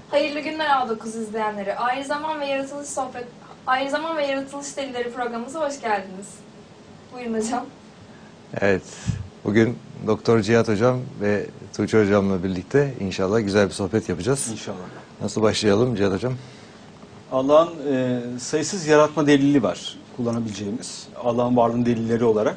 Hayırlı günler A9 izleyenleri. Ayrı Zaman ve Yaratılış Delilleri programımıza hoş geldiniz. Buyurun hocam. Evet, bugün Doktor Cihat Hocam ve Tuğçe Hocam'la birlikte inşallah güzel bir sohbet yapacağız. İnşallah. Nasıl başlayalım Cihat Hocam? Allah'ın sayısız yaratma delili var kullanabileceğimiz. Allah'ın varlığının delilleri olarak.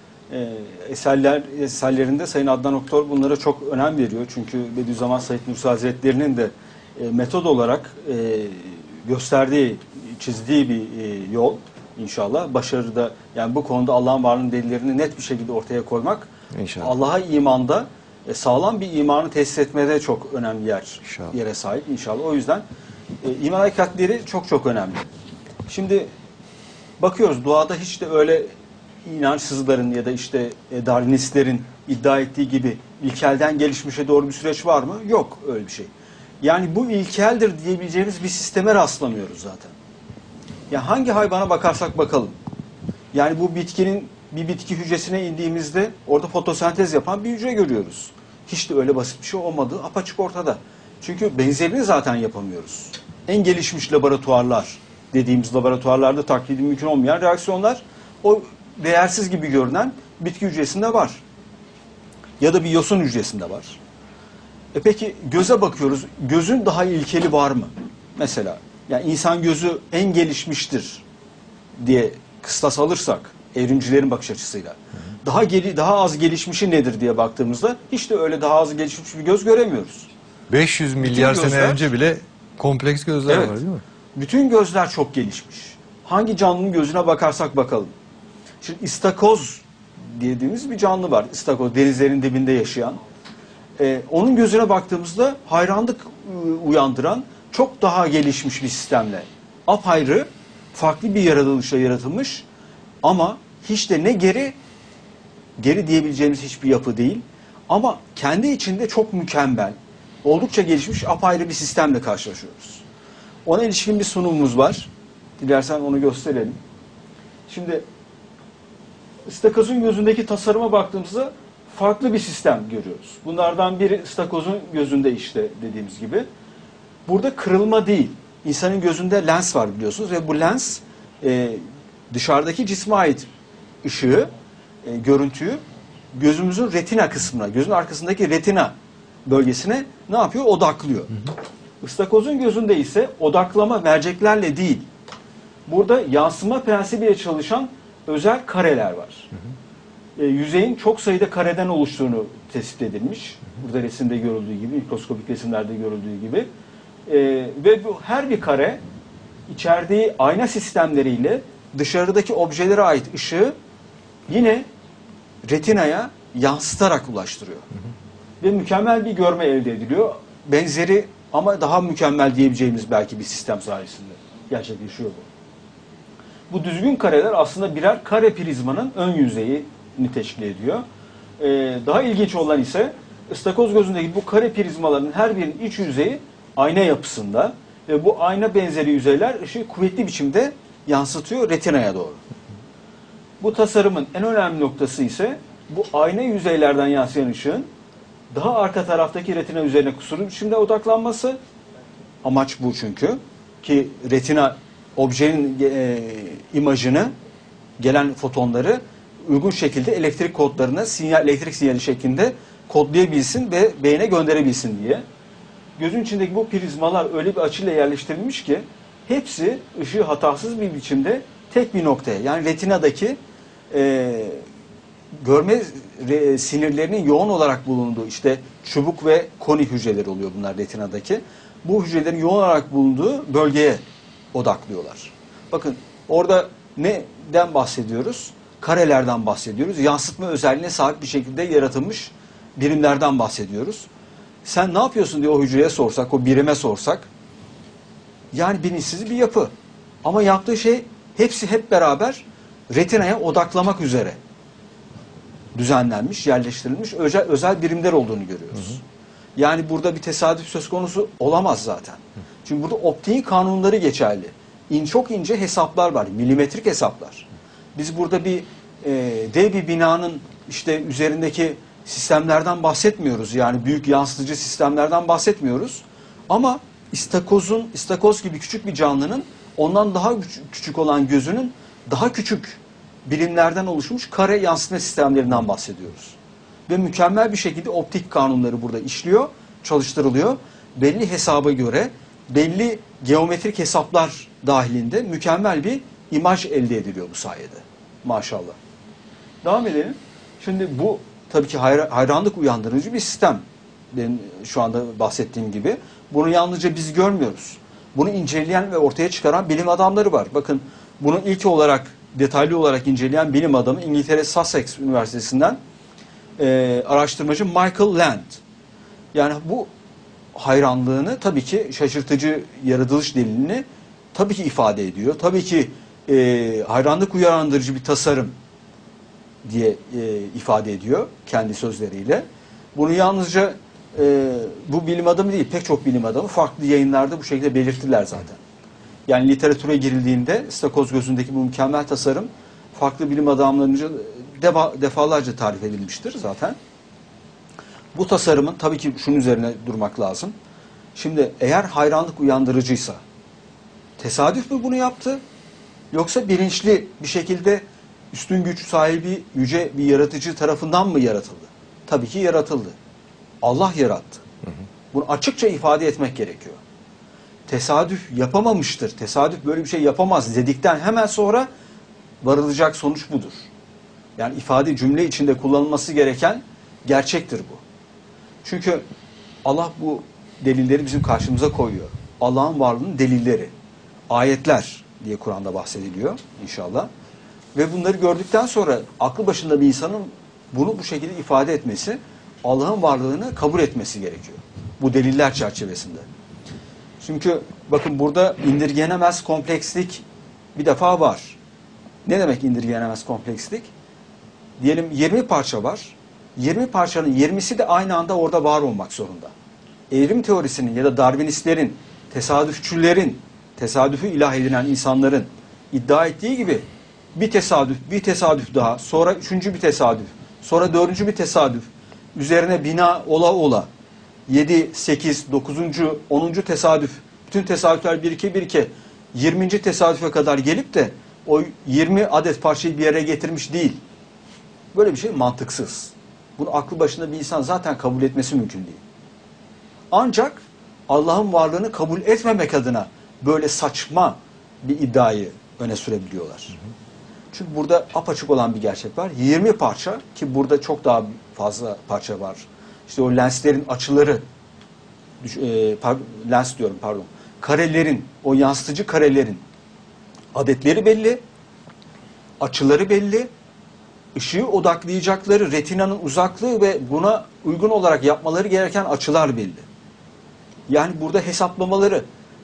Eserlerinde Sayın Adnan Oktar bunlara çok önem veriyor. Çünkü Bediüzzaman Said Nursi Hazretleri'nin de metod olarak gösterdiği, çizdiği bir yol inşallah. Başarıda, yani bu konuda Allah'ın varlığının delillerini net bir şekilde ortaya koymak, İnşallah. Allah'a imanda sağlam bir imanı tesis etmede çok önemli İnşallah. yere sahip inşallah. O yüzden iman hakikatleri çok çok önemli. Şimdi bakıyoruz, doğada hiç de öyle inançsızların ya da işte Darwinistlerin iddia ettiği gibi ilkelden gelişmişe doğru bir süreç var mı? Yok öyle bir şey. Yani bu ilkeldir diyebileceğimiz bir sisteme rastlamıyoruz zaten. Ya hangi hayvana bakarsak bakalım. Yani bu bitkinin bir bitki hücresine indiğimizde orada fotosentez yapan bir hücre görüyoruz. Hiç de öyle basit bir şey olmadığı apaçık ortada. Çünkü benzerini zaten yapamıyoruz. En gelişmiş laboratuvarlar dediğimiz laboratuvarlarda taklidi mümkün olmayan reaksiyonlar o değersiz gibi görünen bitki hücresinde var. Ya da bir yosun hücresinde var. Peki göze bakıyoruz. Gözün daha ilkeli var mı? Mesela yani insan gözü en gelişmiştir diye kıstas alırsak evrimcilerin bakış açısıyla daha az gelişmişi nedir diye baktığımızda hiç de öyle daha az gelişmiş bir göz göremiyoruz. 500 milyar gözler, sene önce bile kompleks gözler evet, var değil mi? Bütün gözler çok gelişmiş. Hangi canlının gözüne bakarsak bakalım. Şimdi istakoz dediğimiz bir canlı var. İstakoz denizlerin dibinde yaşayan. Onun gözüne baktığımızda hayranlık uyandıran çok daha gelişmiş bir sistemle. Apayrı, farklı bir yaratılışla yaratılmış ama hiç de ne geri diyebileceğimiz hiçbir yapı değil. Ama kendi içinde çok mükemmel, oldukça gelişmiş apayrı bir sistemle karşılaşıyoruz. Ona ilişkin bir sunumumuz var. Dilersen onu gösterelim. Şimdi ıstakozun gözündeki tasarıma baktığımızda farklı bir sistem görüyoruz. Bunlardan biri ıstakozun gözünde işte dediğimiz gibi. Burada kırılma değil. İnsanın gözünde lens var biliyorsunuz ve bu lens dışarıdaki cisme ait ışığı, görüntüyü gözümüzün retina kısmına, gözün arkasındaki retina bölgesine ne yapıyor? Odaklıyor. Istakozun gözünde ise odaklama merceklerle değil. Burada yansıma prensibiyle çalışan özel kareler var. Yüzeyin çok sayıda kareden oluştuğunu tespit edilmiş. Burada resimde görüldüğü gibi, mikroskopik resimlerde görüldüğü gibi. Ve bu her bir kare içerdiği ayna sistemleriyle dışarıdaki objelere ait ışığı yine retinaya yansıtarak ulaştırıyor. Ve mükemmel bir görme elde ediliyor. Benzeri ama daha mükemmel diyebileceğimiz belki bir sistem sayesinde gerçekleşiyor bu. Bu düzgün kareler aslında birer kare prizmanın ön yüzeyini teşkil ediyor. Daha ilginç olan ise ıstakoz gözündeki bu kare prizmaların her birinin iç yüzeyi ayna yapısında ve bu ayna benzeri yüzeyler ışığı kuvvetli biçimde yansıtıyor retinaya doğru. Bu tasarımın en önemli noktası ise bu ayna yüzeylerden yansıyan ışığın daha arka taraftaki retina üzerine kusurlu biçimde odaklanması. Amaç bu çünkü. Ki retina objenin imajını, gelen fotonları uygun şekilde elektrik kodlarını elektrik sinyali şeklinde kodlayabilsin ve beyne gönderebilsin diye. Gözün içindeki bu prizmalar öyle bir açıyla yerleştirilmiş ki hepsi ışığı hatasız bir biçimde tek bir noktaya, yani retinadaki görme sinirlerinin yoğun olarak bulunduğu işte çubuk ve koni hücreleri oluyor bunlar retinadaki. Bu hücrelerin yoğun olarak bulunduğu bölgeye odaklıyorlar. Bakın orada neden bahsediyoruz? Karelerden bahsediyoruz. Yansıtma özelliğine sahip bir şekilde yaratılmış birimlerden bahsediyoruz. Sen ne yapıyorsun diye o hücreye sorsak, o birime sorsak, yani bilinçsiz bir yapı. Ama yaptığı şey hepsi hep beraber retinaya odaklamak üzere düzenlenmiş, yerleştirilmiş özel birimler olduğunu görüyoruz. Yani burada bir tesadüf söz konusu olamaz zaten. Çünkü burada optiğin kanunları geçerli. Çok ince hesaplar var, milimetrik hesaplar. Biz burada dev bir binanın işte üzerindeki sistemlerden bahsetmiyoruz. Yani büyük yansıtıcı sistemlerden bahsetmiyoruz. Ama istakoz gibi küçük bir canlının ondan daha küçük olan gözünün daha küçük birimlerden oluşmuş kare yansıtma sistemlerinden bahsediyoruz. Ve mükemmel bir şekilde optik kanunları burada işliyor, çalıştırılıyor. Belli hesaba göre, belli geometrik hesaplar dahilinde mükemmel bir imaj elde ediliyor bu sayede. Maşallah. Devam edelim. Şimdi bu tabii ki hayranlık uyandırıcı bir sistem. Benim şu anda bahsettiğim gibi. Bunu yalnızca biz görmüyoruz. Bunu inceleyen ve ortaya çıkaran bilim adamları var. Bakın bunu ilk olarak, detaylı olarak inceleyen bilim adamı İngiltere Sussex Üniversitesi'nden araştırmacı Michael Land. Yani bu hayranlığını tabii ki şaşırtıcı yaratılış delilini tabii ki ifade ediyor. Tabii ki hayranlık uyandırıcı bir tasarım diye ifade ediyor kendi sözleriyle. Bunu yalnızca bu bilim adamı değil, pek çok bilim adamı farklı yayınlarda bu şekilde belirttiler zaten. Yani literatüre girildiğinde istakoz gözündeki bu mükemmel tasarım farklı bilim adamlarınca defalarca tarif edilmiştir zaten. Bu tasarımın tabii ki şunun üzerine durmak lazım. Şimdi eğer hayranlık uyandırıcıysa tesadüf mü bunu yaptı? Yoksa bilinçli bir şekilde üstün güç sahibi yüce bir yaratıcı tarafından mı yaratıldı? Tabii ki yaratıldı. Allah yarattı. Bunu açıkça ifade etmek gerekiyor. Tesadüf yapamamıştır. Tesadüf böyle bir şey yapamaz dedikten hemen sonra varılacak sonuç budur. Yani ifade cümle içinde kullanılması gereken gerçektir bu. Çünkü Allah bu delilleri bizim karşımıza koyuyor. Allah'ın varlığının delilleri, ayetler diye Kur'an'da bahsediliyor inşallah. Ve bunları gördükten sonra aklı başında bir insanın bunu bu şekilde ifade etmesi, Allah'ın varlığını kabul etmesi gerekiyor. Bu deliller çerçevesinde. Çünkü bakın burada indirgenemez komplekslik bir defa var. Ne demek indirgenemez komplekslik? Diyelim 20 parça var. 20 parçanın 20'si de aynı anda orada var olmak zorunda. Evrim teorisinin ya da Darwinistlerin, tesadüfçülerin, tesadüfü ilah edinen insanların iddia ettiği gibi bir tesadüf daha, sonra üçüncü bir tesadüf, sonra dördüncü bir tesadüf, üzerine bina ola ola, 7, 8, 9, 10. tesadüf, bütün tesadüfler bir 20. tesadüfe kadar gelip de o 20 adet parçayı bir yere getirmiş değil. Böyle bir şey mantıksız. Bunu aklı başında bir insan zaten kabul etmesi mümkün değil. Ancak Allah'ın varlığını kabul etmemek adına böyle saçma bir iddiayı öne sürebiliyorlar. Çünkü burada apaçık olan bir gerçek var. 20 parça ki burada çok daha fazla parça var. İşte o lenslerin açıları, karelerin, o yansıtıcı karelerin adetleri belli, açıları belli, ışığı odaklayacakları retinanın uzaklığı ve buna uygun olarak yapmaları gereken açılar belli. Yani burada hesaplamaları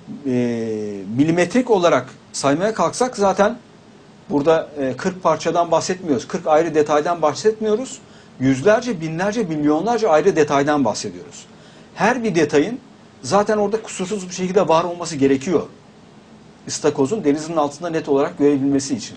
milimetrik olarak saymaya kalksak zaten burada 40 parçadan bahsetmiyoruz. 40 ayrı detaydan bahsetmiyoruz. Yüzlerce, binlerce, milyonlarca ayrı detaydan bahsediyoruz. Her bir detayın zaten orada kusursuz bir şekilde var olması gerekiyor. İstakozun denizin altında net olarak görebilmesi için.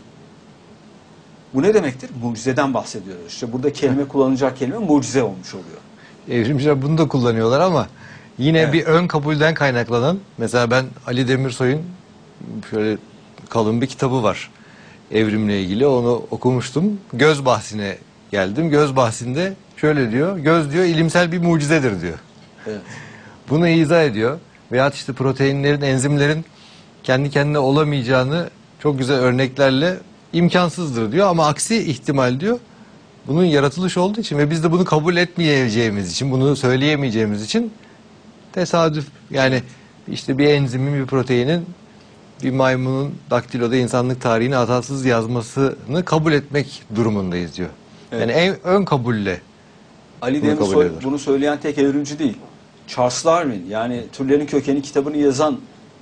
Bu ne demektir? Mucizeden bahsediyoruz. İşte burada kelime kullanılacak kelime mucize olmuş oluyor. Evrimciler bunu da kullanıyorlar ama yine bir ön kabulden kaynaklanan, mesela ben Ali Demirsoy'un şöyle kalın bir kitabı var evrimle ilgili, onu okumuştum. Göz bahsine geldim. Göz bahsinde şöyle diyor, göz diyor ilimsel bir mucizedir diyor. Evet. Bunu izah ediyor. Veyahut işte proteinlerin, enzimlerin kendi kendine olamayacağını çok güzel örneklerle imkansızdır diyor. Ama aksi ihtimal diyor, bunun yaratılış olduğu için ve biz de bunu kabul etmeyeceğimiz için, bunu söyleyemeyeceğimiz için tesadüf, yani işte bir enzimin, bir proteinin bir maymunun daktiloda insanlık tarihini hatasız yazmasını kabul etmek durumundayız diyor. Evet. Yani ön kabulle Ali bunu kabul Demirsoy ediyor. bunu söyleyen tek evrimci değil. Charles Darwin, yani Türlerin Kökeni kitabını yazan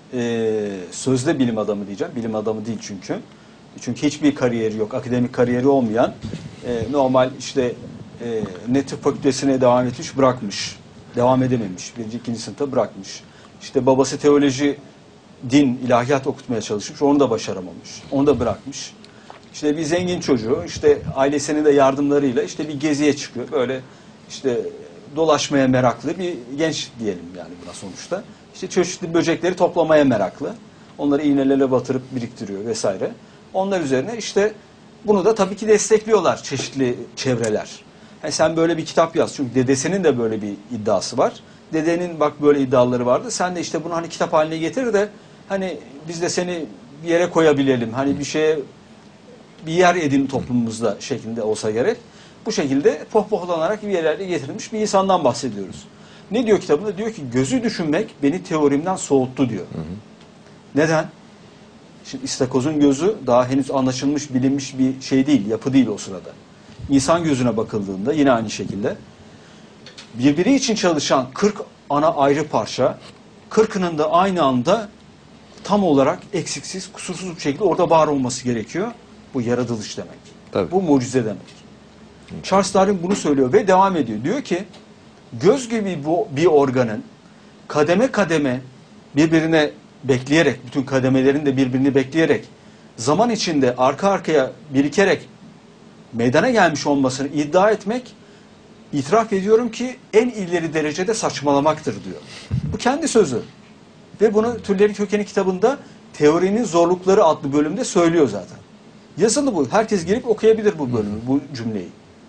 sözde bilim adamı diyeceğim. Bilim adamı değil çünkü. Çünkü hiçbir kariyeri yok. Akademik kariyeri olmayan, normal işte ne tıp fakültesine devam etmiş, bırakmış. Devam edememiş. 1. 2. sınıfta bırakmış. İşte babası teoloji, din, ilahiyat okutmaya çalışmış. Onu da başaramamış. Onu da bırakmış. İşte bir zengin çocuğu, işte ailesinin de yardımlarıyla işte bir geziye çıkıyor. Böyle işte dolaşmaya meraklı bir genç diyelim yani buna sonuçta. İşte çeşitli böcekleri toplamaya meraklı. Onları iğnelerle batırıp biriktiriyor vesaire. Onlar üzerine işte bunu da tabii ki destekliyorlar çeşitli çevreler. Yani sen böyle bir kitap yaz. Çünkü dedesinin de böyle bir iddiası var. Dedenin bak böyle iddiaları vardı. Sen de işte bunu hani kitap haline getir de hani biz de seni bir yere koyabilelim. Hani bir şeye bir yer edin toplumumuzda şeklinde olsa gerek. Bu şekilde pohpohlanarak bir yerlere getirilmiş bir insandan bahsediyoruz. Ne diyor kitabında? Diyor ki gözü düşünmek beni teorimden soğuttu diyor. Neden? Şimdi istakozun gözü daha henüz anlaşılmış, bilinmiş bir şey değil, yapı değil o sırada. İnsan gözüne bakıldığında yine aynı şekilde birbiri için çalışan 40 ana ayrı parça, 40'ının da aynı anda tam olarak eksiksiz, kusursuz bir şekilde orada var olması gerekiyor. Bu yaratılış demek. Tabii. Bu mucize demek. Charles Darwin bunu söylüyor ve devam ediyor. Diyor ki göz gibi bir organın kademe kademe birbirine bekleyerek, bütün kademelerin de birbirini bekleyerek zaman içinde arka arkaya birikerek meydana gelmiş olmasını iddia etmek, itiraf ediyorum ki en ileri derecede saçmalamaktır diyor. Bu kendi sözü. Ve bunu Türlerin Kökeni kitabında Teorinin Zorlukları adlı bölümde söylüyor zaten. Yazılı bu. Herkes girip okuyabilir bu bölümü, bu cümleyi.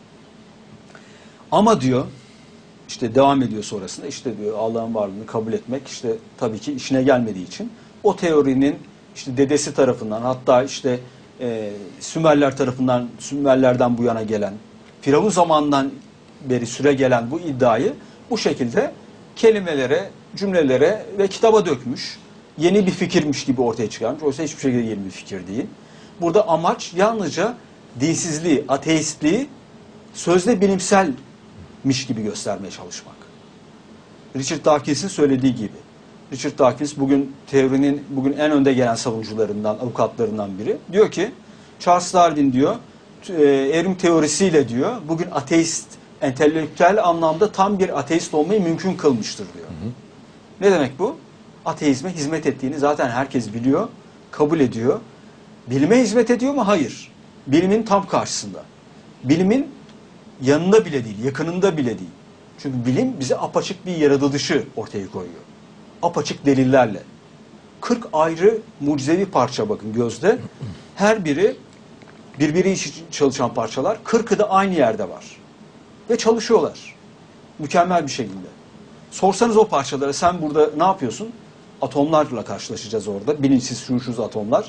Ama diyor, işte devam ediyor sonrasında, işte diyor Allah'ın varlığını kabul etmek işte tabii ki işine gelmediği için o teorinin işte dedesi tarafından, hatta işte Sümerler tarafından, Sümerlerden bu yana gelen, Firavun zamanından beri süre gelen bu iddiayı bu şekilde kelimelere, cümlelere ve kitaba dökmüş. Yeni bir fikirmiş gibi ortaya çıkarmış. Oysa hiçbir şekilde yeni bir fikir değil. Burada amaç yalnızca dinsizliği, ateistliği sözde bilimselmiş gibi göstermeye çalışmak. Richard Dawkins'in söylediği gibi. Richard Dawkins bugün teorinin en önde gelen savunucularından, avukatlarından biri. Diyor ki Charles Darwin diyor evrim teorisiyle diyor bugün ateist, entelektüel anlamda tam bir ateist olmayı mümkün kılmıştır diyor. Ne demek bu? Ateizme hizmet ettiğini zaten herkes biliyor, kabul ediyor. Bilime hizmet ediyor mu? Hayır. Bilimin tam karşısında. Bilimin yanında bile değil, yakınında bile değil. Çünkü bilim bize apaçık bir yaratılışı ortaya koyuyor. Apaçık delillerle. 40 ayrı mucizevi parça bakın gözde. Her biri birbiri için çalışan parçalar. 40'ı da aynı yerde var. Ve çalışıyorlar. Mükemmel bir şekilde. Sorsanız o parçalara sen burada ne yapıyorsun? Atomlarla karşılaşacağız orada. Bilinçsiz şuursuz atomlar.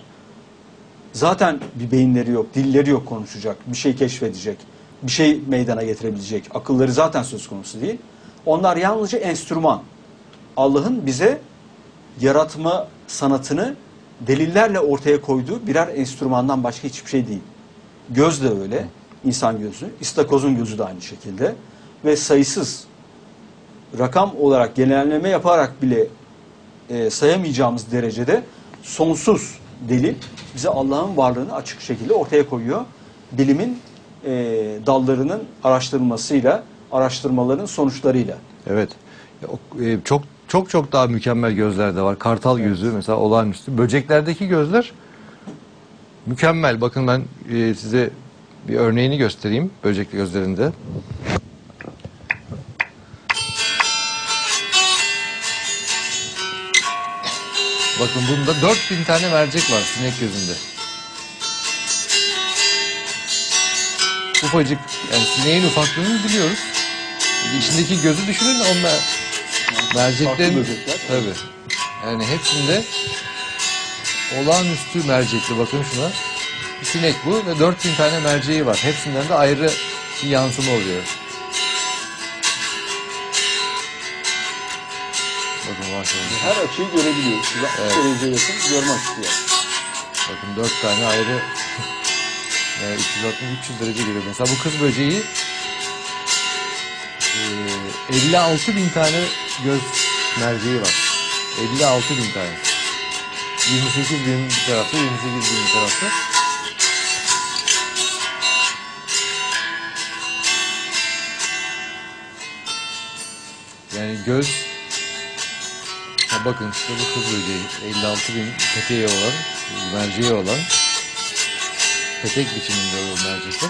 Zaten bir beyinleri yok, dilleri yok konuşacak, bir şey keşfedecek, bir şey meydana getirebilecek. Akılları zaten söz konusu değil. Onlar yalnızca enstrüman. Allah'ın bize yaratma sanatını delillerle ortaya koyduğu birer enstrümandan başka hiçbir şey değil. Göz de öyle, insan gözü, istakozun gözü de aynı şekilde ve sayısız rakam olarak genelleme yaparak bile sayamayacağımız derecede sonsuz delil bize Allah'ın varlığını açık şekilde ortaya koyuyor. Bilimin dallarının araştırılmasıyla, araştırmaların sonuçlarıyla. Evet. Çok daha mükemmel gözler de var. Kartal gözü mesela olağanüstü. Böceklerdeki gözler mükemmel. Bakın ben size bir örneğini göstereyim böcek gözlerinde. Bakın bunda 4000 tane mercek var sinek gözünde. Ufacık, yani sineğin ufaklığını biliyoruz. İçindeki gözü düşünün, onlar merceklerin tabii. Yani hepsinde olağanüstü mercekli, bakın şuna. Bir sinek bu ve 4000 tane merceği var. Hepsinden de ayrı bir yansıma oluyor. Bakın maşallah. Her açıyı görebiliyor. 360 dereceye yakın görme açısı var. Bakın 4 tane ayrı 360-300 derece görüyor. Mesela bu kız böceği 56 bin tane göz merceği var. 56 bin tane. 28 bin bir tarafta, 28 bin bir tarafta. Yani göz, bakın işte bu kız böceği 56 bin peteği olan, merceği olan, petek biçiminde olan mercekler.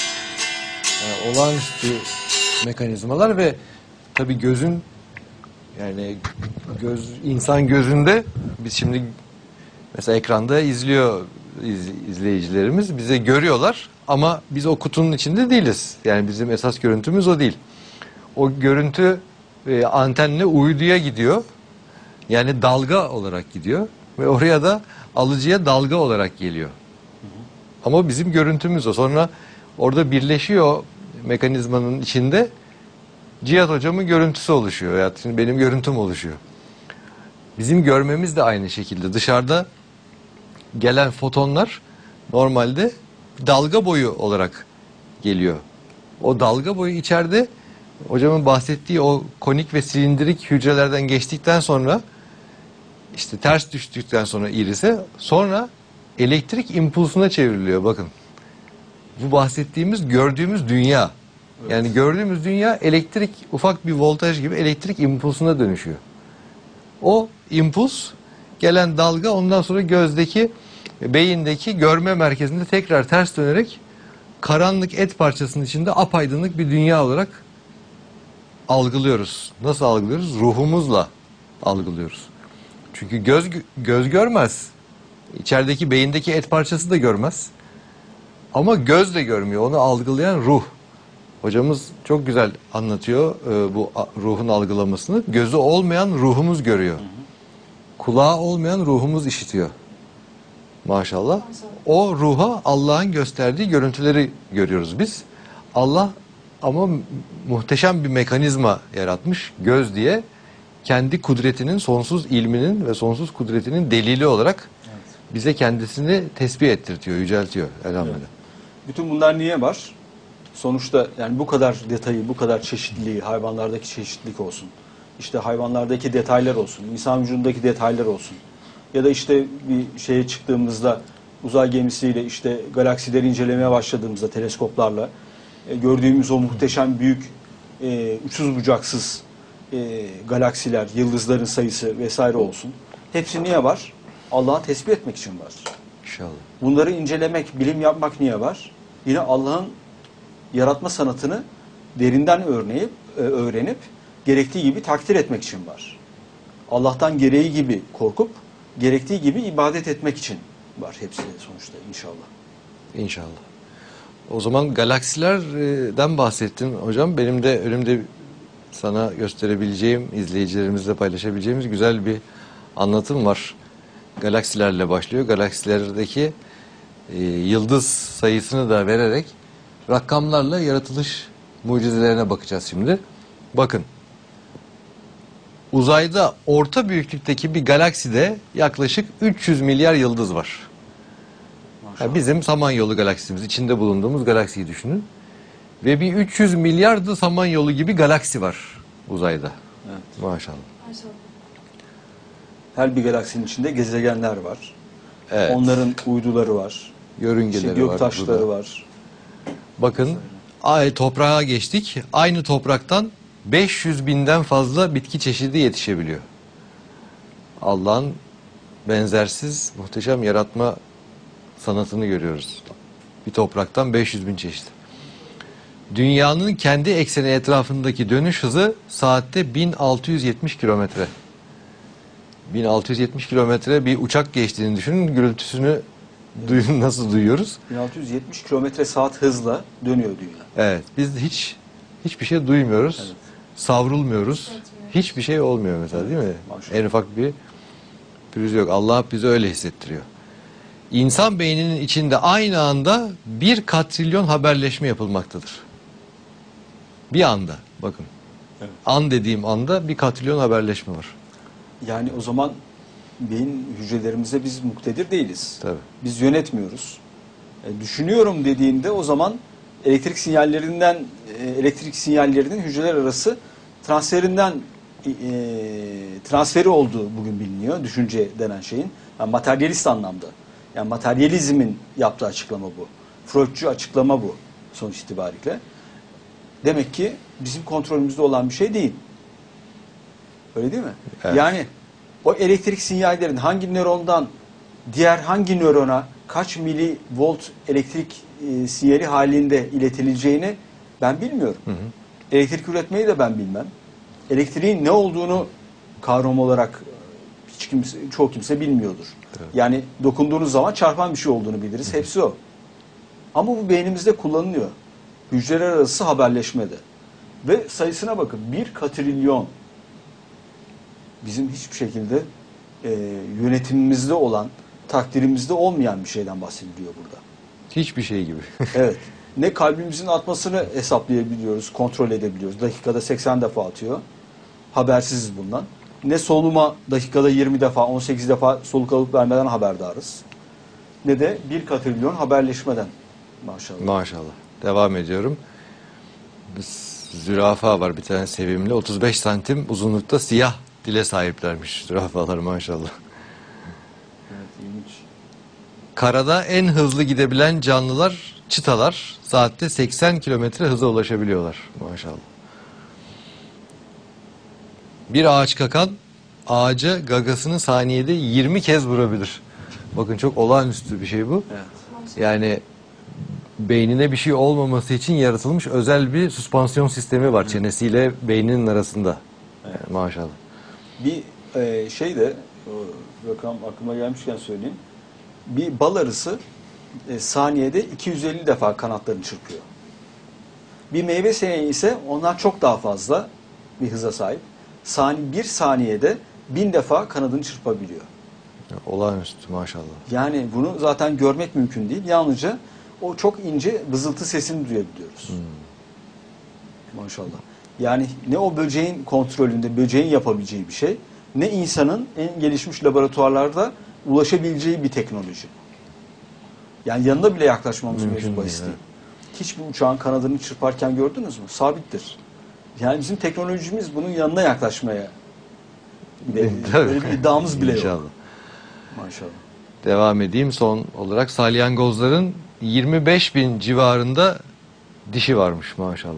Yani olağanüstü mekanizmalar ve tabii gözün Yani insan gözünde biz şimdi mesela ekranda izliyor izleyicilerimiz, bize görüyorlar ama biz o kutunun içinde değiliz. Yani bizim esas görüntümüz o değil. O görüntü antenle uyduya gidiyor. Yani dalga olarak gidiyor ve oraya da alıcıya dalga olarak geliyor. Ama bizim görüntümüz o. Sonra orada birleşiyor mekanizmanın içinde. Cihat hocamın görüntüsü oluşuyor. Ya şimdi benim görüntüm oluşuyor. Bizim görmemiz de aynı şekilde. Dışarıda gelen fotonlar normalde dalga boyu olarak geliyor. O dalga boyu içeride hocamın bahsettiği o konik ve silindirik hücrelerden geçtikten sonra işte ters düştükten sonra irise sonra elektrik impulsuna çevriliyor bakın. Bu bahsettiğimiz gördüğümüz dünya. Yani gördüğümüz dünya elektrik ufak bir voltaj gibi elektrik impulsuna dönüşüyor. O impuls gelen dalga ondan sonra gözdeki beyindeki görme merkezinde tekrar ters dönerek karanlık et parçasının içinde apaydınlık bir dünya olarak algılıyoruz. Nasıl algılıyoruz? Ruhumuzla algılıyoruz. Çünkü göz görmez. İçerideki beyindeki et parçası da görmez. Ama göz de görmüyor. Onu algılayan ruh. Hocamız çok güzel anlatıyor bu ruhun algılamasını. Gözü olmayan ruhumuz görüyor. Kulağı olmayan ruhumuz işitiyor. Maşallah. O ruha Allah'ın gösterdiği görüntüleri görüyoruz biz. Allah ama muhteşem bir mekanizma yaratmış. Göz diye kendi kudretinin, sonsuz ilminin ve sonsuz kudretinin delili olarak bize kendisini tesbih ettirtiyor, yüceltiyor elhamdülillah. Evet. Bütün bunlar niye var? Sonuçta yani bu kadar detayı, bu kadar çeşitliliği, hayvanlardaki çeşitlilik olsun. İşte hayvanlardaki detaylar olsun, insan vücudundaki detaylar olsun. Ya da işte bir şeye çıktığımızda uzay gemisiyle işte galaksileri incelemeye başladığımızda teleskoplarla gördüğümüz o muhteşem büyük uçsuz bucaksız galaksiler, yıldızların sayısı vesaire olsun. Hepsi niye var? Allah'ı tesbih etmek için var. İnşallah. Bunları incelemek, bilim yapmak niye var? Yine Allah'ın yaratma sanatını derinden öğrenip gerektiği gibi takdir etmek için var. Allah'tan gereği gibi korkup gerektiği gibi ibadet etmek için var hepsi sonuçta inşallah. İnşallah. O zaman galaksilerden bahsettin hocam. Benim de önümde sana gösterebileceğim, izleyicilerimizle paylaşabileceğimiz güzel bir anlatım var. Galaksilerle başlıyor. Galaksilerdeki yıldız sayısını da vererek rakamlarla yaratılış mucizelerine bakacağız şimdi. Bakın. Uzayda orta büyüklükteki bir galakside yaklaşık 300 milyar yıldız var. Yani bizim Samanyolu galaksimiz, içinde bulunduğumuz galaksiyi düşünün. Ve bir 300 milyardı Samanyolu gibi galaksi var uzayda. Evet. Maşallah. Maşallah. Her bir galaksinin içinde gezegenler var. Evet. Onların uyduları var. Yörüngeleri İşte var. göktaşları burada. var. Bakın toprağa geçtik. Aynı topraktan 500 binden fazla bitki çeşidi yetişebiliyor. Allah'ın benzersiz muhteşem yaratma sanatını görüyoruz. Bir topraktan 500 bin çeşit. Dünyanın kendi ekseni etrafındaki dönüş hızı saatte 1670 kilometre. 1670 kilometre bir uçak geçtiğini düşünün. Gürültüsünü nasıl duyuyoruz? 1670 kilometre saat hızla dönüyor dünya. Evet. Biz hiçbir şey duymuyoruz. Evet. Savrulmuyoruz. Hissetmiyoruz. Hiçbir şey olmuyor mesela değil mi? Maşallah. En ufak bir pürüz yok. Allah bize öyle hissettiriyor. İnsan beyninin içinde aynı anda 1 katrilyon haberleşme yapılmaktadır. Bir anda. Bakın. Evet. An dediğim anda 1 katrilyon haberleşme var. Yani o zaman beyin hücrelerimize biz muktedir değiliz. Tabii. Biz yönetmiyoruz. Düşünüyorum dediğinde o zaman elektrik sinyallerinin hücreler arası transferi olduğu bugün biliniyor. Düşünce denen şeyin. Yani materyalist anlamda. Yani materyalizmin yaptığı açıklama bu. Freudcu açıklama bu sonuç itibariyle. Demek ki bizim kontrolümüzde olan bir şey değil. Öyle değil mi? Evet. Yani o elektrik sinyallerin hangi nörondan diğer hangi nörona kaç milivolt elektrik sinyali halinde iletileceğini ben bilmiyorum. Hı hı. Elektrik üretmeyi de ben bilmem. Elektriğin ne olduğunu kavram olarak çoğu kimse bilmiyordur. Evet. Yani dokunduğunuz zaman çarpan bir şey olduğunu biliriz. Hepsi o. Ama bu beynimizde kullanılıyor. Hücreler arası haberleşmede. Ve sayısına bakın. 1 katrilyon. Bizim hiçbir şekilde yönetimimizde olan, takdirimizde olmayan bir şeyden bahsediliyor burada. Hiçbir şey gibi. Evet. Ne kalbimizin atmasını hesaplayabiliyoruz, kontrol edebiliyoruz. Dakikada 80 defa atıyor. Habersiziz bundan. Ne soluma dakikada 20 defa, 18 defa soluk alıp vermeden haberdarız. Ne de 1 katrilyon haberleşmeden. Maşallah. Maşallah. Devam ediyorum. Zürafa var bir tane sevimli. 35 santim uzunlukta siyah dile sahiplermiş zürafalar maşallah. Evet, ilginç. Karada en hızlı gidebilen canlılar çitalar. Saatte 80 kilometre hıza ulaşabiliyorlar maşallah. Bir ağaç kakan ağaca gagasını saniyede 20 kez vurabilir. Bakın çok olağanüstü bir şey bu. Evet. Yani beynine bir şey olmaması için yaratılmış özel bir süspansiyon sistemi var çenesiyle beyninin arasında. Evet. Yani maşallah. Bir şey de rakam aklıma gelmişken söyleyeyim. Bir bal arısı saniyede 250 defa kanatlarını çırpıyor. Bir meyve seneği ise onlar çok daha fazla bir hıza sahip. Bir saniyede 1000 defa kanadını çırpabiliyor. Olağanüstü maşallah. Yani bunu zaten görmek mümkün değil. Yalnızca o çok ince vızıltı sesini duyabiliyoruz. Maşallah. Yani ne o böceğin kontrolünde, böceğin yapabileceği bir şey, ne insanın en gelişmiş laboratuvarlarda ulaşabileceği bir teknoloji. Yani yanına bile yaklaşmamız Mümkün mevzu değil, bahis değil. evet. Hiçbir uçağın kanadını çırparken gördünüz mü? Sabittir. Yani bizim teknolojimiz bunun yanına yaklaşmaya böyle bir iddiamız bile İnşallah. yok. Maşallah. Devam edeyim son olarak salyangozların 25.000 civarında dişi varmış maşallah.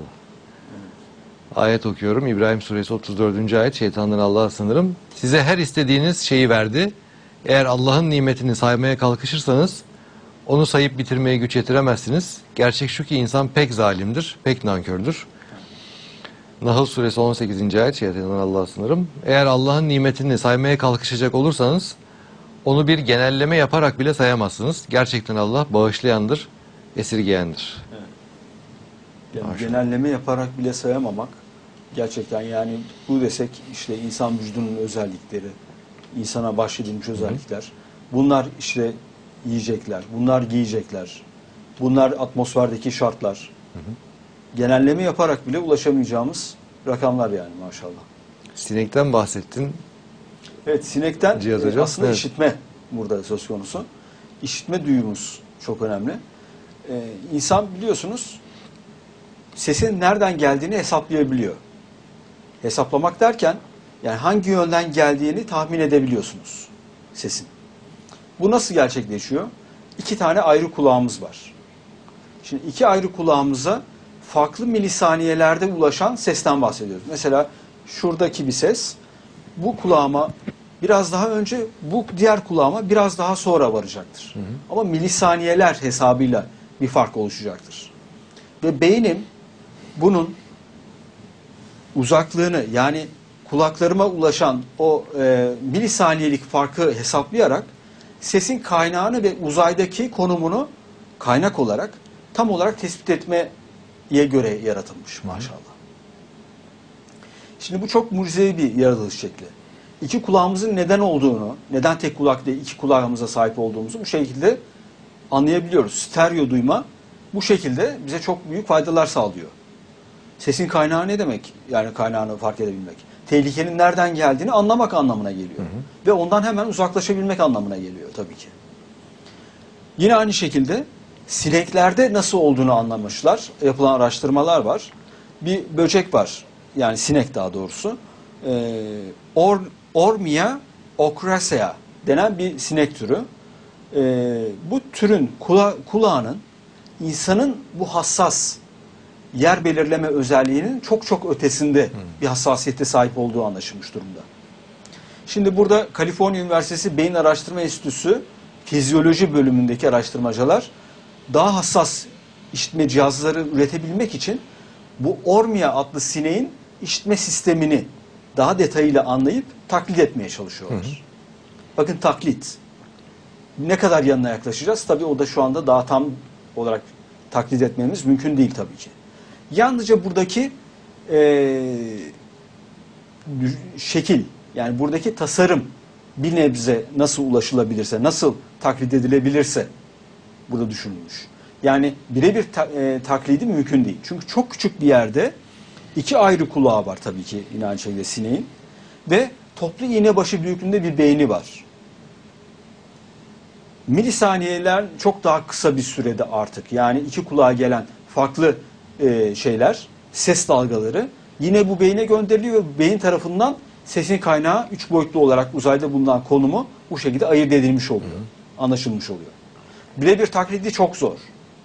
Ayet okuyorum. İbrahim suresi 34. ayet. Şeytandan Allah'a sığınırım. Size her istediğiniz şeyi verdi. Eğer Allah'ın nimetini saymaya kalkışırsanız onu sayıp bitirmeye güç yetiremezsiniz. Gerçek şu ki insan pek zalimdir, pek nankördür. Nahl suresi 18. ayet. Şeytandan Allah'a sığınırım. Eğer Allah'ın nimetini saymaya kalkışacak olursanız onu bir genelleme yaparak bile sayamazsınız. Gerçekten Allah bağışlayandır, esirgeyendir. Yani Maşallah. genelleme yaparak bile sayamamak gerçekten yani bu desek işte insan vücudunun özellikleri, insana bahşedilmiş özellikler. Bunlar işte yiyecekler, bunlar giyecekler, bunlar atmosferdeki şartlar. Genelleme yaparak bile ulaşamayacağımız rakamlar yani maşallah. Sinekten bahsettin. Evet, sinekten Cihat Hocam, aslında evet. işitme burada söz konusu. İşitme duyumuz çok önemli. İnsan biliyorsunuz sesin nereden geldiğini hesaplayabiliyor. Hesaplamak derken yani hangi yönden geldiğini tahmin edebiliyorsunuz sesin. Bu nasıl gerçekleşiyor? 2 tane ayrı kulağımız var. Şimdi 2 ayrı kulağımıza farklı milisaniyelerde ulaşan sesten bahsediyoruz. Mesela şuradaki bir ses bu kulağıma biraz daha önce, bu diğer kulağıma biraz daha sonra varacaktır. Ama milisaniyeler hesabıyla bir fark oluşacaktır. Ve beynim bunun uzaklığını yani kulaklarıma ulaşan o milisaniyelik farkı hesaplayarak sesin kaynağını ve uzaydaki konumunu kaynak olarak tam olarak tespit etmeye göre yaratılmış maşallah. Şimdi bu çok mucizevi bir yaratılış şekli. 2 kulağımızın neden olduğunu, neden tek kulak değil 2 kulağımıza sahip olduğumuzu bu şekilde anlayabiliyoruz. Stereo duyma bu şekilde bize çok büyük faydalar sağlıyor. Sesin kaynağı ne demek? Yani kaynağını fark edebilmek. Tehlikenin nereden geldiğini anlamak anlamına geliyor. Ve ondan hemen uzaklaşabilmek anlamına geliyor tabii ki. Yine aynı şekilde sineklerde nasıl olduğunu anlamışlar. Yapılan araştırmalar var. Bir böcek var. Yani sinek daha doğrusu. Ormia ocracea denen bir sinek türü. Bu türün kulağının insanın bu hassas yer belirleme özelliğinin çok çok ötesinde bir hassasiyete sahip olduğu anlaşılmış durumda. Şimdi burada Kaliforniya Üniversitesi Beyin Araştırma Enstitüsü fizyoloji bölümündeki araştırmacılar daha hassas işitme cihazları üretebilmek için bu Ormia adlı sineğin işitme sistemini daha detayıyla anlayıp taklit etmeye çalışıyorlar. Bakın taklit. Ne kadar yanına yaklaşacağız? Tabii o da şu anda daha tam olarak taklit etmemiz mümkün değil tabii ki. Yalnızca buradaki şekil, yani buradaki tasarım bir nebze nasıl ulaşılabilirse, nasıl taklit edilebilirse burada düşünülmüş. Yani birebir taklidi mümkün değil. Çünkü çok küçük bir yerde iki ayrı kulağı var tabii ki yine aynı şekilde sineğin ve toplu iğne başı büyüklüğünde bir beyni var. Milisaniyeler çok daha kısa bir sürede artık, yani iki kulağa gelen farklı şeyler, ses dalgaları yine bu beyne gönderiliyor ve beyin tarafından sesin kaynağı 3 boyutlu olarak uzayda bulunan konumu bu şekilde ayırt edilmiş oluyor. Anlaşılmış oluyor. Birebir taklidi çok zor.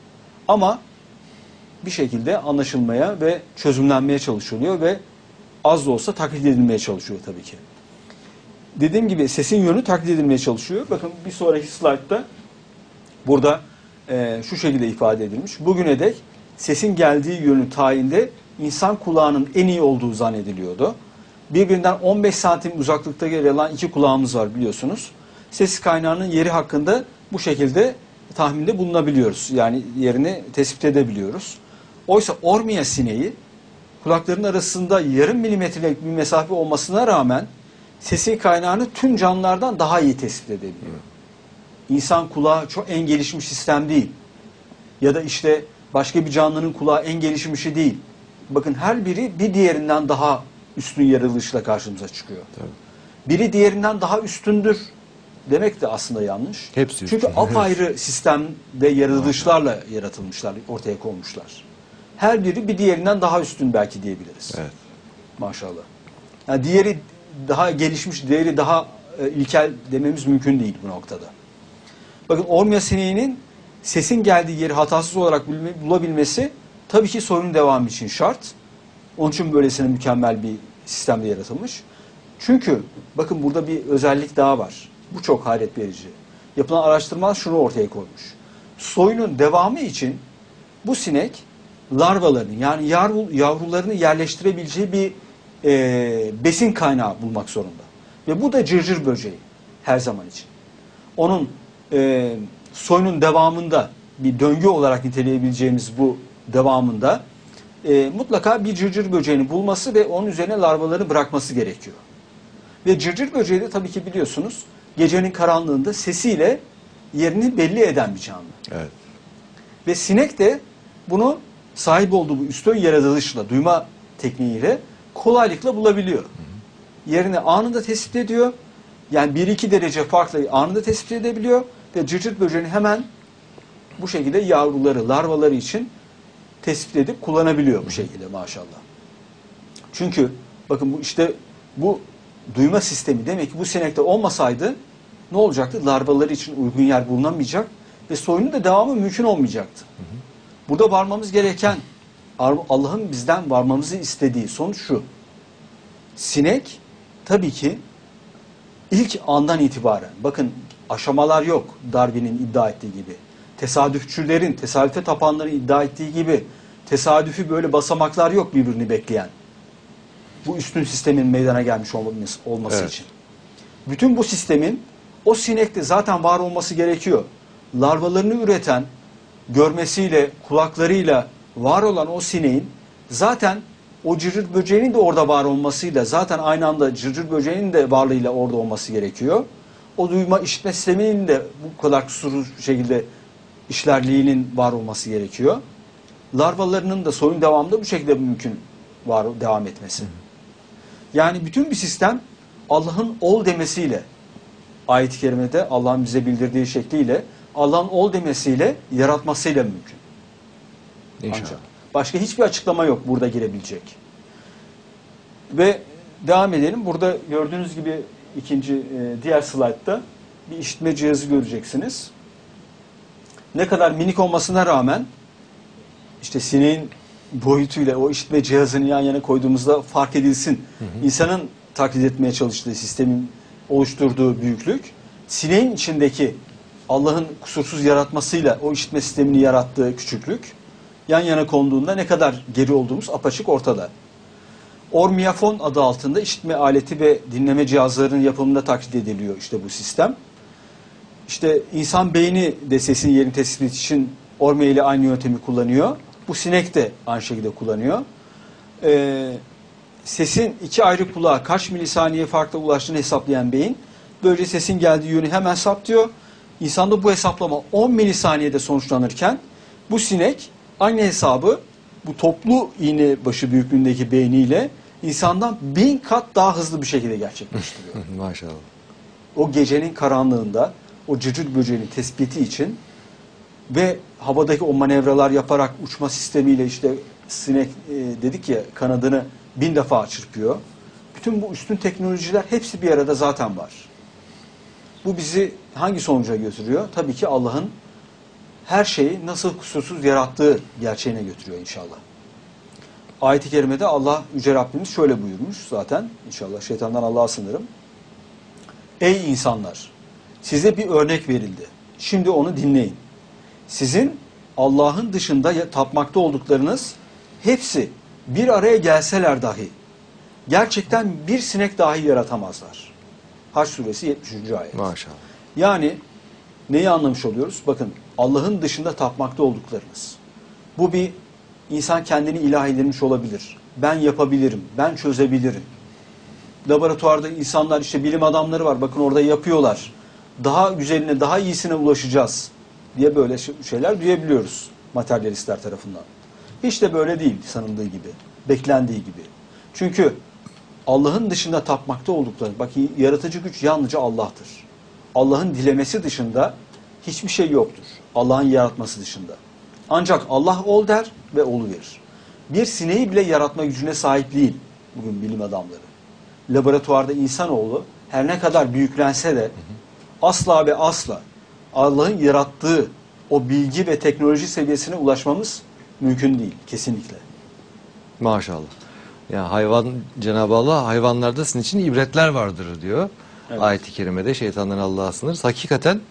Ama bir şekilde anlaşılmaya ve çözümlenmeye çalışılıyor ve az da olsa taklit edilmeye çalışıyor tabii ki. Dediğim gibi sesin yönü taklit edilmeye çalışıyor. Bakın bir sonraki slaytta burada şu şekilde ifade edilmiş. Bugüne dek sesin geldiği yönü tayinde insan kulağının en iyi olduğu zannediliyordu. Birbirinden 15 santim uzaklıkta yer alan iki kulağımız var biliyorsunuz. Ses kaynağının yeri hakkında bu şekilde tahminde bulunabiliyoruz. Yani yerini tespit edebiliyoruz. Oysa Ormia sineği kulakların arasında yarım milimetrelik bir mesafe olmasına rağmen sesin kaynağını tüm canlılardan daha iyi tespit edebiliyor. İnsan kulağı çok en gelişmiş sistem değil. Ya da işte başka bir canlının kulağı en gelişmişi değil. Bakın her biri bir diğerinden daha üstün yaratılışla karşımıza çıkıyor. Tabii. Biri diğerinden daha üstündür demek de aslında yanlış. Hepsi çünkü üstün. apayrı sistem ve yaratılışlarla yaratılmışlar, ortaya konmuşlar. Her biri bir diğerinden daha üstün belki diyebiliriz. Evet. Maşallah. Yani diğeri daha gelişmiş, diğeri daha ilkel dememiz mümkün değil bu noktada. Bakın Ormia sineğinin sesin geldiği yeri hatasız olarak bulabilmesi tabii ki soyunun devamı için şart. Onun için böylesine mükemmel bir sistemde yaratılmış. Çünkü bakın burada bir özellik daha var. Bu çok hayret verici. Yapılan araştırmalar şunu ortaya koymuş. Soyunun devamı için bu sinek larvalarını, yani yavrularını yerleştirebileceği bir besin kaynağı bulmak zorunda. Ve bu da cırcır böceği her zaman için. Onun soyunun devamında, bir döngü olarak niteleyebileceğimiz bu devamında mutlaka bir cırcır böceğini bulması ve onun üzerine larvalarını bırakması gerekiyor. Ve cırcır böceği de tabii ki biliyorsunuz gecenin karanlığında sesiyle yerini belli eden bir canlı. Evet. Ve sinek de bunu sahip olduğu bu üstün yaratılışla, duyma tekniğiyle kolaylıkla bulabiliyor. Yerini anında tespit ediyor. Yani 1-2 derece farklı anında tespit edebiliyor ve cırcır böceğini hemen bu şekilde yavruları, larvaları için tespit edip kullanabiliyor bu şekilde maşallah. Çünkü bakın bu işte bu duyma sistemi demek ki bu sinekte olmasaydı ne olacaktı? Larvaları için uygun yer bulunamayacak ve soyunun da devamı mümkün olmayacaktı. Burada varmamız gereken, Allah'ın bizden varmamızı istediği sonuç şu. Sinek tabii ki ilk andan itibaren, bakın aşamalar yok Darwin'in iddia ettiği gibi. Tesadüfçülerin, tesadüfe tapanların iddia ettiği gibi tesadüfi böyle basamaklar yok birbirini bekleyen. Bu üstün sistemin meydana gelmiş olması Evet. için. Bütün bu sistemin o sinekte zaten var olması gerekiyor. Larvalarını üreten, görmesiyle, kulaklarıyla var olan o sineğin zaten o cırcır böceğinin de orada var olmasıyla, zaten aynı anda cırcır böceğinin de varlığıyla orada olması gerekiyor. O duyma işitme sisteminin de bu kadar kusursuz şekilde işlerliğinin var olması gerekiyor. Larvalarının da soyun devamında bu şekilde mümkün devam etmesi. Yani bütün bir sistem Allah'ın ol demesiyle, ayet-i kerimede Allah'ın bize bildirdiği şekliyle, Allah'ın ol demesiyle yaratmasıyla mümkün. İnşallah. Ancak başka hiçbir açıklama yok burada girebilecek. Ve devam edelim. Burada gördüğünüz gibi diğer slaytta bir işitme cihazı göreceksiniz. Ne kadar minik olmasına rağmen işte sineğin boyutuyla o işitme cihazını yan yana koyduğumuzda fark edilsin. İnsanın taklit etmeye çalıştığı sistemin oluşturduğu büyüklük, sineğin içindeki Allah'ın kusursuz yaratmasıyla o işitme sistemini yarattığı küçüklük yan yana konduğunda ne kadar geri olduğumuz apaçık ortada. Ormiyafon adı altında işitme aleti ve dinleme cihazlarının yapımında taklit ediliyor işte bu sistem. İşte insan beyni de sesin yerini tespit için Ormia ile aynı yöntemi kullanıyor. Bu sinek de aynı şekilde kullanıyor. Sesin iki ayrı kulağa kaç milisaniye farkla ulaştığını hesaplayan beyin, böylece sesin geldiği yönü hemen saptıyor. İnsanda bu hesaplama 10 milisaniyede sonuçlanırken bu sinek aynı hesabı bu toplu iğne başı büyüklüğündeki beyniyle insandan 1000 kat daha hızlı bir şekilde gerçekleştiriyor. Maşallah. O gecenin karanlığında o cırcır böceğinin tespiti için ve havadaki o manevralar yaparak uçma sistemiyle işte sinek dedik ya kanadını 1000 defa çırpıyor. Bütün bu üstün teknolojiler hepsi bir arada zaten var. Bu bizi hangi sonuca götürüyor? Tabii ki Allah'ın her şeyi nasıl kusursuz yarattığı gerçeğine götürüyor inşallah. Ayet-i kerimede Allah Yüce Rabbimiz şöyle buyurmuş zaten. İnşallah şeytandan Allah'a sığınırım. Ey insanlar! Size bir örnek verildi. Şimdi onu dinleyin. Sizin Allah'ın dışında tapmakta olduklarınız hepsi bir araya gelseler dahi gerçekten bir sinek dahi yaratamazlar. Haç suresi 73. ayet. Maşallah. Yani neyi anlamış oluyoruz? Bakın Allah'ın dışında tapmakta olduklarınız. Bu bir insan kendini ilah edilmiş olabilir. Ben yapabilirim, ben çözebilirim. Laboratuvarda insanlar işte bilim adamları var. Bakın orada yapıyorlar. Daha güzeline, daha iyisine ulaşacağız diye böyle şeyler duyabiliyoruz materyalistler tarafından. Hiç de böyle değil sanıldığı gibi, beklendiği gibi. Çünkü Allah'ın dışında tapmakta oldukları, bak yaratıcı güç yalnızca Allah'tır. Allah'ın dilemesi dışında hiçbir şey yoktur. Allah'ın yaratması dışında. Ancak Allah ol der ve oluverir. Bir sineği bile yaratma gücüne sahip değil bugün bilim adamları. Laboratuvarda insanoğlu her ne kadar büyüklense de asla ve asla Allah'ın yarattığı o bilgi ve teknoloji seviyesine ulaşmamız mümkün değil kesinlikle. Maşallah. Yani hayvan, Cenab-ı Allah hayvanlarda sizin için ibretler vardır diyor. Evet. Ayet-i kerimede şeytandan Allah'a sınırız. Hakikaten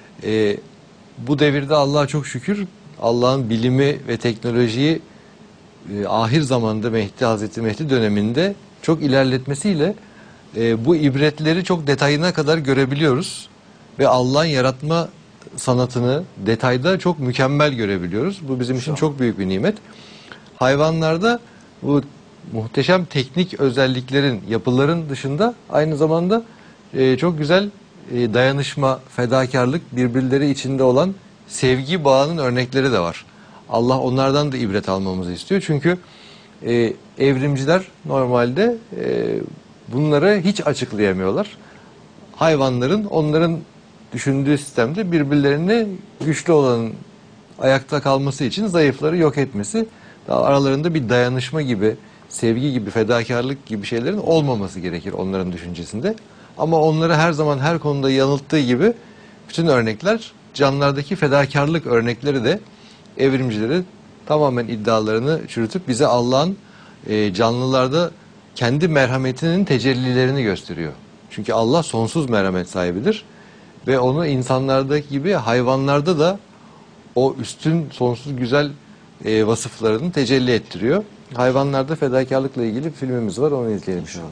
bu devirde Allah'a çok şükür Allah'ın bilimi ve teknolojiyi ahir zamanda Hazreti Mehdi döneminde çok ilerletmesiyle bu ibretleri çok detayına kadar görebiliyoruz. Ve Allah'ın yaratma sanatını detayda çok mükemmel görebiliyoruz. Bu bizim için çok büyük bir nimet. Hayvanlarda bu muhteşem teknik özelliklerin, yapıların dışında aynı zamanda çok güzel dayanışma, fedakarlık, birbirleri içinde olan sevgi bağının örnekleri de var. Allah onlardan da ibret almamızı istiyor. Çünkü evrimciler normalde bunları hiç açıklayamıyorlar. Hayvanların onların düşündüğü sistemde birbirlerine güçlü olanın ayakta kalması için zayıfları yok etmesi, daha aralarında bir dayanışma gibi, sevgi gibi, fedakarlık gibi şeylerin olmaması gerekir onların düşüncesinde. Ama onları her zaman her konuda yanılttığı gibi bütün örnekler, canlılardaki fedakarlık örnekleri de evrimcileri tamamen iddialarını çürütüp bize Allah'ın canlılarda kendi merhametinin tecellilerini gösteriyor. Çünkü Allah sonsuz merhamet sahibidir ve onu insanlardaki gibi hayvanlarda da o üstün, sonsuz güzel vasıflarını tecelli ettiriyor. Hayvanlarda fedakarlıkla ilgili bir filmimiz var, onu izleyelim şu an.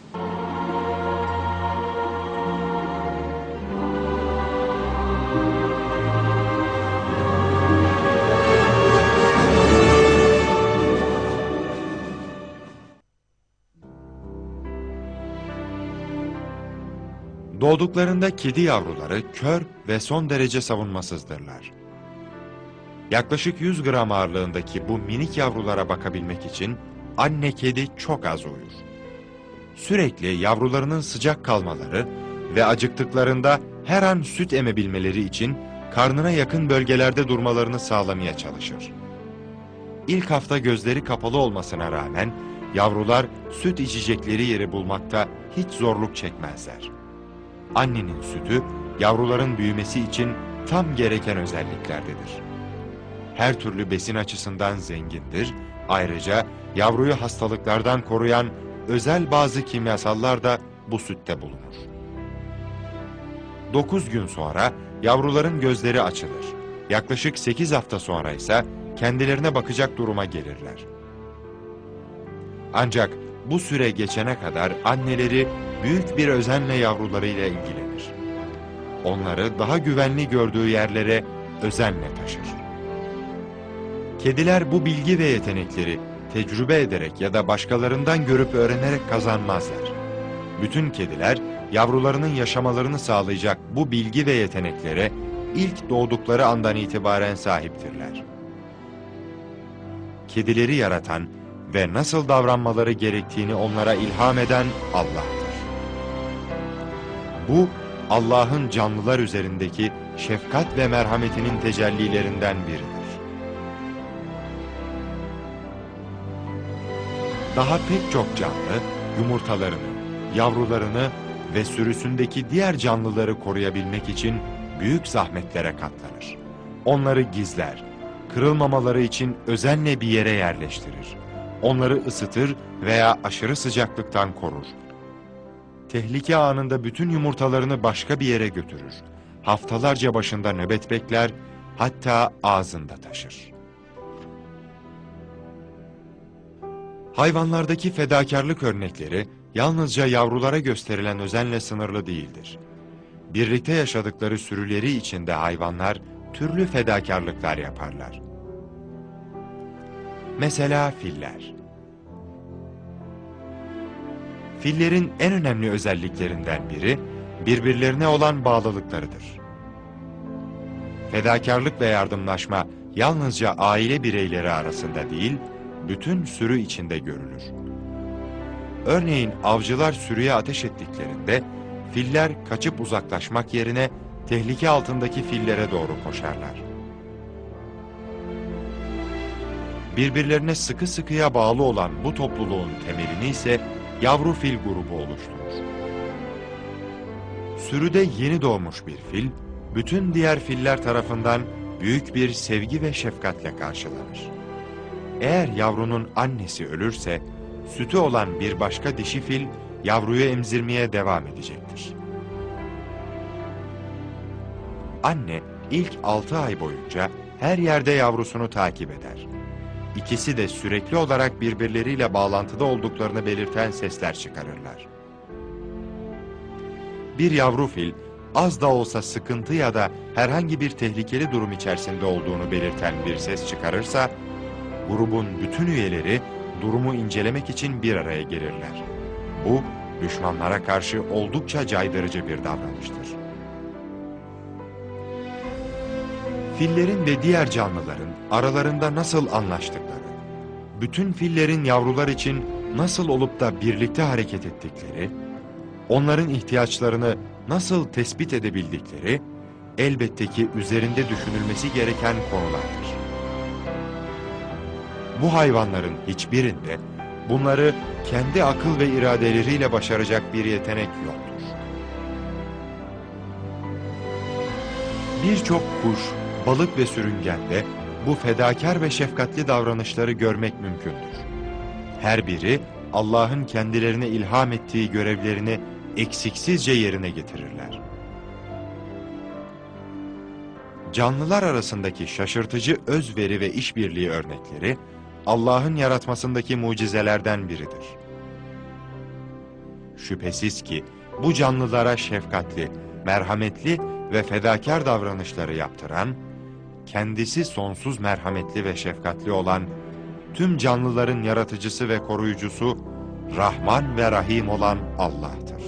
Doğduklarında kedi yavruları kör ve son derece savunmasızdırlar. Yaklaşık 100 gram ağırlığındaki bu minik yavrulara bakabilmek için anne kedi çok az uyur. Sürekli yavrularının sıcak kalmaları ve acıktıklarında her an süt emebilmeleri için karnına yakın bölgelerde durmalarını sağlamaya çalışır. İlk hafta gözleri kapalı olmasına rağmen yavrular süt içecekleri yeri bulmakta hiç zorluk çekmezler. Annenin sütü yavruların büyümesi için tam gereken özelliklerdedir. Her türlü besin açısından zengindir. Ayrıca yavruyu hastalıklardan koruyan özel bazı kimyasallar da bu sütte bulunur. 9 gün sonra yavruların gözleri açılır. Yaklaşık 8 hafta sonra ise kendilerine bakacak duruma gelirler. Ancak bu süre geçene kadar anneleri büyük bir özenle yavrularıyla ilgilenir. Onları daha güvenli gördüğü yerlere özenle taşır. Kediler bu bilgi ve yetenekleri tecrübe ederek ya da başkalarından görüp öğrenerek kazanmazlar. Bütün kediler yavrularının yaşamalarını sağlayacak bu bilgi ve yeteneklere ilk doğdukları andan itibaren sahiptirler. Kedileri yaratan ve nasıl davranmaları gerektiğini onlara ilham eden Allah'tır. Bu, Allah'ın canlılar üzerindeki şefkat ve merhametinin tecellilerinden biridir. Daha pek çok canlı, yumurtalarını, yavrularını ve sürüsündeki diğer canlıları koruyabilmek için büyük zahmetlere katlanır. Onları gizler, kırılmamaları için özenle bir yere yerleştirir. Onları ısıtır veya aşırı sıcaklıktan korur. Tehlike anında bütün yumurtalarını başka bir yere götürür. Haftalarca başında nöbet bekler, hatta ağzında taşır. Hayvanlardaki fedakarlık örnekleri yalnızca yavrulara gösterilen özenle sınırlı değildir. Birlikte yaşadıkları sürüleri içinde hayvanlar türlü fedakarlıklar yaparlar. Mesela filler. Fillerin en önemli özelliklerinden biri birbirlerine olan bağlılıklarıdır. Fedakarlık ve yardımlaşma yalnızca aile bireyleri arasında değil, bütün sürü içinde görülür. Örneğin avcılar sürüye ateş ettiklerinde filler kaçıp uzaklaşmak yerine tehlike altındaki fillere doğru koşarlar. Birbirlerine sıkı sıkıya bağlı olan bu topluluğun temelini ise yavru fil grubu oluşturur. Sürüde yeni doğmuş bir fil, bütün diğer filler tarafından büyük bir sevgi ve şefkatle karşılanır. Eğer yavrunun annesi ölürse, sütü olan bir başka dişi fil yavruyu emzirmeye devam edecektir. Anne ilk 6 ay boyunca her yerde yavrusunu takip eder. İkisi de sürekli olarak birbirleriyle bağlantıda olduklarını belirten sesler çıkarırlar. Bir yavru fil az da olsa sıkıntı ya da herhangi bir tehlikeli durum içerisinde olduğunu belirten bir ses çıkarırsa, grubun bütün üyeleri durumu incelemek için bir araya gelirler. Bu, düşmanlara karşı oldukça caydırıcı bir davranıştır. Fillerin ve diğer canlıların aralarında nasıl anlaştıkları, bütün fillerin yavrular için nasıl olup da birlikte hareket ettikleri, onların ihtiyaçlarını nasıl tespit edebildikleri, elbette ki üzerinde düşünülmesi gereken konulardır. Bu hayvanların hiçbirinde bunları kendi akıl ve iradeleriyle başaracak bir yetenek yoktur. Birçok kuş, balık ve sürüngende bu fedakar ve şefkatli davranışları görmek mümkündür. Her biri Allah'ın kendilerine ilham ettiği görevlerini eksiksizce yerine getirirler. Canlılar arasındaki şaşırtıcı özveri ve işbirliği örnekleri Allah'ın yaratmasındaki mucizelerden biridir. Şüphesiz ki bu canlılara şefkatli, merhametli ve fedakar davranışları yaptıran, kendisi sonsuz merhametli ve şefkatli olan, tüm canlıların yaratıcısı ve koruyucusu, Rahman ve Rahim olan Allah'tır.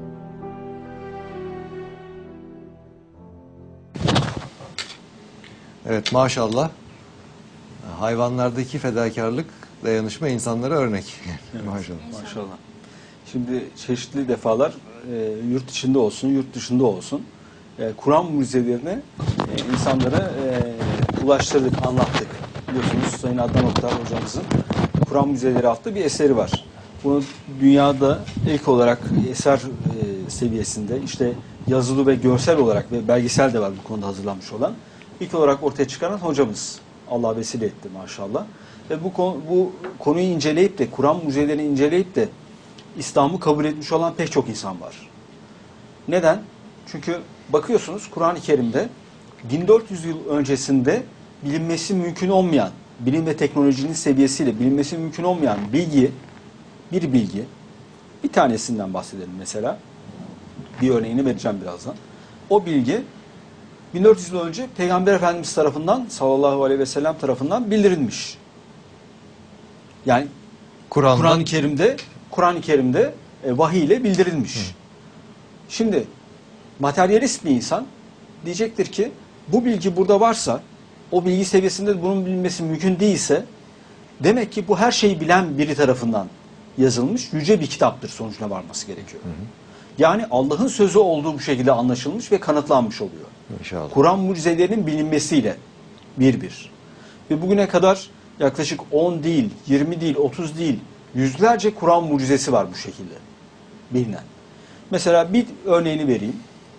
Evet, maşallah. Hayvanlardaki fedakarlık, dayanışma insanlara örnek. Evet, Maşallah. maşallah. Şimdi çeşitli defalar yurt içinde olsun, yurt dışında olsun Kur'an müjdelerini insanlara ulaştırdık, anlattık. Biliyorsunuz Sayın Adnan Oktar hocamızın Kur'an müjdeleri adlı bir eseri var. Bunu dünyada ilk olarak eser seviyesinde, işte yazılı ve görsel olarak ve belgesel de var bu konuda hazırlanmış olan, ilk olarak ortaya çıkaran hocamız. Allah vesile etti maşallah. Ve bu konuyu inceleyip de, Kur'an müjdelerini inceleyip de İslam'ı kabul etmiş olan pek çok insan var. Neden? Çünkü bakıyorsunuz Kur'an-ı Kerim'de 1400 yıl öncesinde bilinmesi mümkün olmayan, bilim ve teknolojinin seviyesiyle bilinmesi mümkün olmayan bilgi bir bilgi, bir tanesinden bahsedelim mesela. Bir örneğini vereceğim birazdan. O bilgi 1400 yıl önce Peygamber Efendimiz tarafından, sallallahu aleyhi ve sellem tarafından bildirilmiş. Yani Kur'an-ı Kerim'de vahiy ile bildirilmiş. Şimdi materyalist bir insan diyecektir ki bu bilgi burada varsa, o bilgi seviyesinde bunun bilinmesi mümkün değilse, demek ki bu her şeyi bilen biri tarafından yazılmış yüce bir kitaptır sonucuna varması gerekiyor. Yani Allah'ın sözü olduğu bu şekilde anlaşılmış ve kanıtlanmış oluyor. İnşallah. Kur'an mucizelerinin bilinmesiyle bir. Ve bugüne kadar yaklaşık 10 değil, 20 değil, 30 değil, yüzlerce Kur'an mucizesi var bu şekilde bilinen. Mesela bir örneğini vereyim.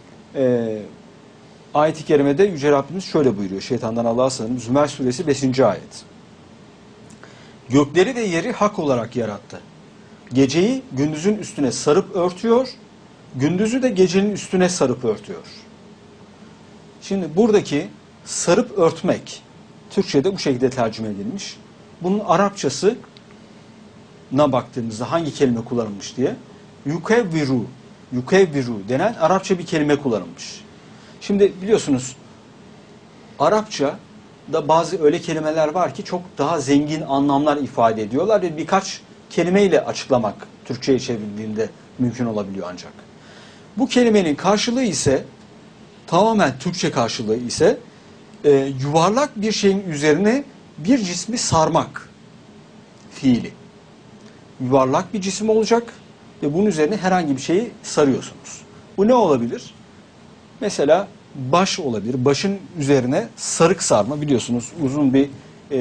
Ayet-i Kerime'de Yüce Rabbimiz şöyle buyuruyor. Şeytandan Allah'a sığınırım. Zümer Suresi 5. ayet. Gökleri ve yeri hak olarak yarattı. Geceyi gündüzün üstüne sarıp örtüyor, gündüzü de gecenin üstüne sarıp örtüyor. Şimdi buradaki sarıp örtmek, Türkçe'de bu şekilde tercüme edilmiş. Bunun Arapçasına baktığımızda hangi kelime kullanılmış diye, yukevviru denen Arapça bir kelime kullanılmış. Şimdi biliyorsunuz Arapça'da bazı öyle kelimeler var ki çok daha zengin anlamlar ifade ediyorlar ve birkaç kelimeyle açıklamak Türkçe'ye çevrildiğinde mümkün olabiliyor ancak. Bu kelimenin karşılığı ise, tamamen Türkçe karşılığı ise yuvarlak bir şeyin üzerine bir cismi sarmak fiili. Yuvarlak bir cisim olacak ve bunun üzerine herhangi bir şeyi sarıyorsunuz. Bu ne olabilir? Mesela baş olabilir. Başın üzerine sarık sarma, biliyorsunuz uzun bir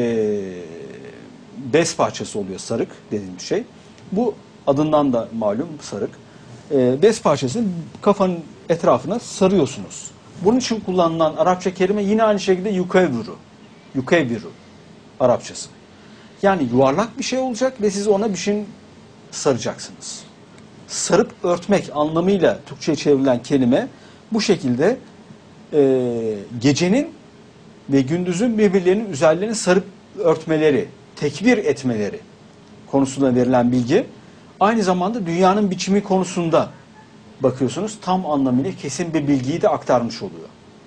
bez parçası oluyor sarık dediğim şey. Bu adından da malum sarık. Bez parçasını kafanın etrafına sarıyorsunuz. Bunun için kullanılan Arapça kelime yine aynı şekilde yukevviru Arapçası. Yani yuvarlak bir şey olacak ve siz ona bir şey saracaksınız. Sarıp örtmek anlamıyla Türkçe'ye çevrilen kelime bu şekilde gecenin ve gündüzün birbirlerinin üzerlerini sarıp örtmeleri, tekbir etmeleri konusunda verilen bilgi. Aynı zamanda dünyanın biçimi konusunda bakıyorsunuz tam anlamıyla kesin bir bilgiyi de aktarmış oluyor.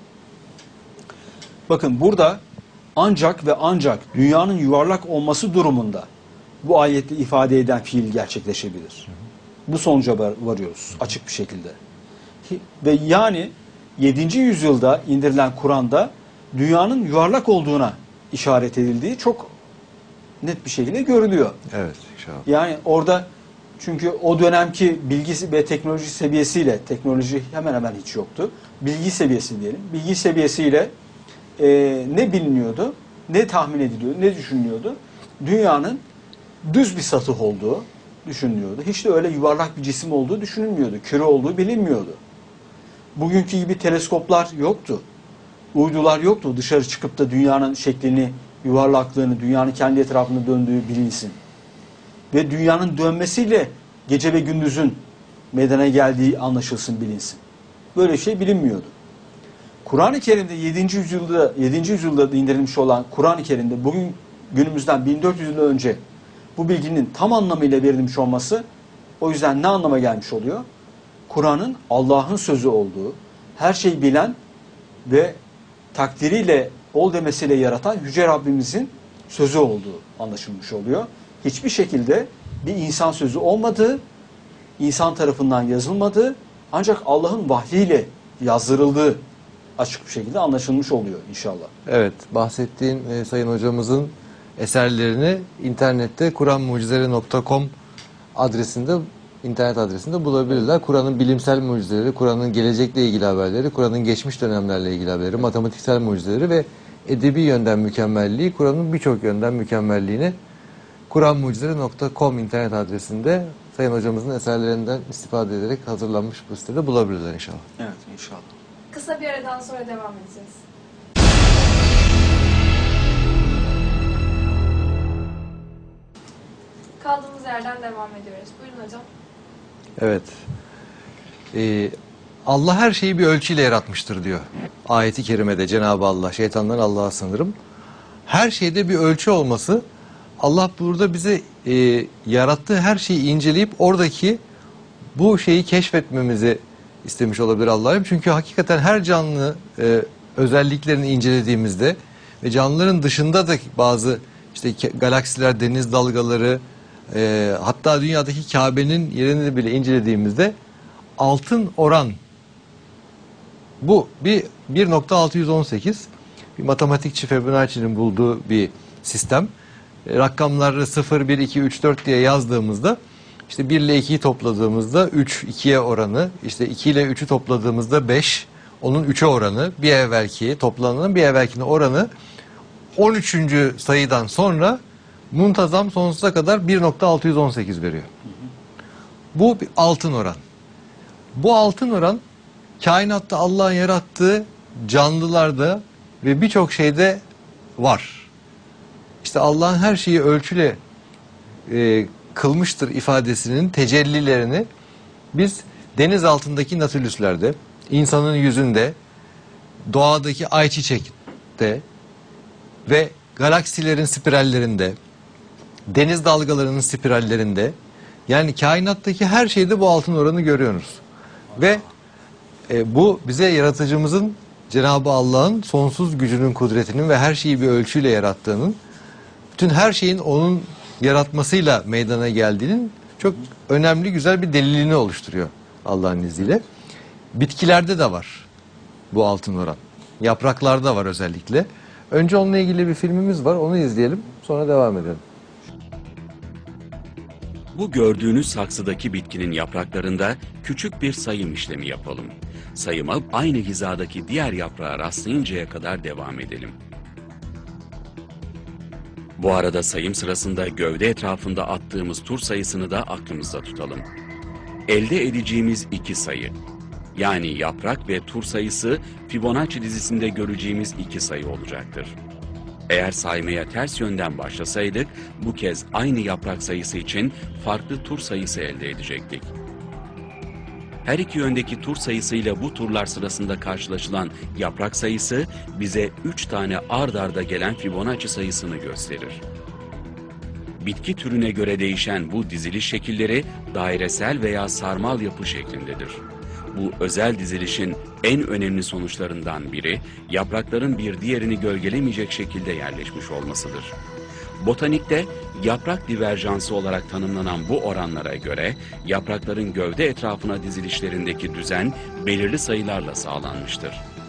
Bakın burada ancak ve ancak dünyanın yuvarlak olması durumunda bu ayette ifade eden fiil gerçekleşebilir. Bu sonuca varıyoruz açık bir şekilde. Ve yani 7. yüzyılda indirilen Kur'an'da dünyanın yuvarlak olduğuna işaret edildiği çok net bir şekilde görülüyor. Evet, inşallah. Yani orada çünkü o dönemki bilgi ve teknoloji seviyesiyle, teknoloji hemen hemen hiç yoktu. Bilgi seviyesi diyelim. Bilgi seviyesiyle ne biliniyordu, ne tahmin ediliyordu, ne düşünülüyordu? Dünyanın düz bir satıh olduğu düşünülüyordu. Hiç de öyle yuvarlak bir cisim olduğu düşünülmüyordu. Küre olduğu bilinmiyordu. Bugünkü gibi teleskoplar yoktu. Uydular yoktu. Dışarı çıkıp da dünyanın şeklini, yuvarlaklığını, dünyanın kendi etrafında döndüğü bilinsin. Ve dünyanın dönmesiyle gece ve gündüzün meydana geldiği anlaşılsın, bilinsin. Böyle şey bilinmiyordu. Kur'an-ı Kerim'de 7. yüzyılda indirilmiş olan Kur'an-ı Kerim'de bugün günümüzden 1400 yıl önce bu bilginin tam anlamıyla verilmiş olması o yüzden ne anlama gelmiş oluyor? Kur'an'ın Allah'ın sözü olduğu, her şeyi bilen ve takdiriyle ol demesiyle yaratan Yüce Rabbimizin sözü olduğu anlaşılmış oluyor. Hiçbir şekilde bir insan sözü olmadığı, insan tarafından yazılmadığı, ancak Allah'ın vahyiyle yazdırıldığı açık bir şekilde anlaşılmış oluyor inşallah. Evet, bahsettiğin Sayın Hocamızın eserlerini internette kuranmucizeleri.com adresinde, internet adresinde bulabilirler. Kur'an'ın bilimsel mucizeleri, Kur'an'ın gelecekle ilgili haberleri, Kur'an'ın geçmiş dönemlerle ilgili haberleri, matematiksel mucizeleri ve edebi yönden mükemmelliği, Kur'an'ın birçok yönden mükemmelliğini kuranmucizeleri.com internet adresinde Sayın Hocamızın eserlerinden istifade ederek hazırlanmış bu sitede bulabilirler inşallah. Evet, inşallah. Kısa bir aradan sonra devam edeceğiz. Kaldığımız yerden devam ediyoruz. Buyurun hocam. Evet. Allah her şeyi bir ölçüyle yaratmıştır diyor. Ayeti kerimede Cenab-ı Allah, şeytandan Allah'a sığınırım. Her şeyde bir ölçü olması Allah burada bize yarattığı her şeyi inceleyip oradaki bu şeyi keşfetmemizi istemiş olabilir Allah'ım. Çünkü hakikaten her canlı özelliklerini incelediğimizde ve canlıların dışında da bazı işte galaksiler, deniz dalgaları, hatta dünyadaki Kabe'nin yerini bile incelediğimizde altın oran bu bir 1.618, bir matematikçi Fibonacci'nin bulduğu bir sistem. Rakamları 0, 1, 2, 3, 4 diye yazdığımızda işte 1 ile 2'yi topladığımızda 3, 2'ye oranı, işte 2 ile 3'ü topladığımızda 5, onun 3'e oranı, bir evvelki toplananın bir evvelkine oranı 13. sayıdan sonra muntazam sonsuza kadar 1.618 veriyor. Bu bir altın oran. Bu altın oran kainatta Allah'ın yarattığı canlılarda ve birçok şeyde var. İşte Allah'ın her şeyi ölçüle kılmıştır ifadesinin tecellilerini biz deniz altındaki natürlüslerde, insanın yüzünde, doğadaki ayçiçekte ve galaksilerin spirallerinde, deniz dalgalarının spirallerinde, yani kainattaki her şeyde bu altın oranı görüyoruz. Ve bu bize yaratıcımızın, Cenab-ı Allah'ın sonsuz gücünün, kudretinin ve her şeyi bir ölçüyle yarattığının, bütün her şeyin onun yaratmasıyla meydana geldiğinin çok önemli, güzel bir delilini oluşturuyor Allah'ın izniyle. Bitkilerde de var bu altın oran. Yapraklarda var özellikle. Önce onunla ilgili bir filmimiz var, onu izleyelim, sonra devam edelim. Bu gördüğünüz saksıdaki bitkinin yapraklarında küçük bir sayım işlemi yapalım. Sayıma aynı hizadaki diğer yaprağa rastlayıncaya kadar devam edelim. Bu arada sayım sırasında gövde etrafında attığımız tur sayısını da aklımızda tutalım. Elde edeceğimiz iki sayı, yani yaprak ve tur sayısı Fibonacci dizisinde göreceğimiz iki sayı olacaktır. Eğer saymaya ters yönden başlasaydık, bu kez aynı yaprak sayısı için farklı tur sayısı elde edecektik. Her iki yöndeki tur sayısıyla bu turlar sırasında karşılaşılan yaprak sayısı bize 3 tane ard arda gelen Fibonacci sayısını gösterir. Bitki türüne göre değişen bu diziliş şekilleri dairesel veya sarmal yapı şeklindedir. Bu özel dizilişin en önemli sonuçlarından biri, yaprakların bir diğerini gölgelemeyecek şekilde yerleşmiş olmasıdır. Botanikte yaprak diverjansı olarak tanımlanan bu oranlara göre yaprakların gövde etrafına dizilişlerindeki düzen belirli sayılarla sağlanmıştır.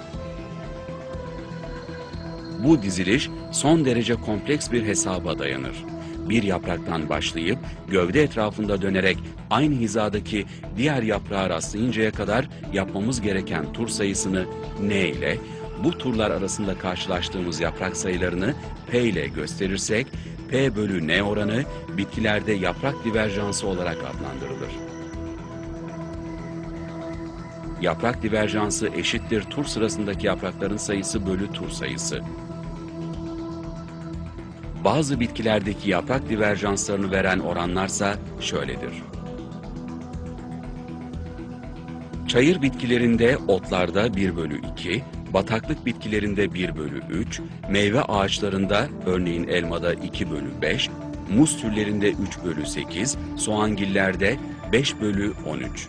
Bu diziliş son derece kompleks bir hesaba dayanır. Bir yapraktan başlayıp gövde etrafında dönerek aynı hizadaki diğer yaprağa rastlayıncaya kadar yapmamız gereken tur sayısını N ile, bu turlar arasında karşılaştığımız yaprak sayılarını P ile gösterirsek, P bölü N oranı bitkilerde yaprak diverjansı olarak adlandırılır. Yaprak diverjansı eşittir tur sırasındaki yaprakların sayısı bölü tur sayısı. Bazı bitkilerdeki yaprak diverjanslarını veren oranlarsa şöyledir. Çayır bitkilerinde, otlarda 1 bölü 2, bataklık bitkilerinde 1 bölü 3, meyve ağaçlarında, örneğin elmada 2 bölü 5, muz türlerinde 3 bölü 8, soğangillerde 5 bölü 13.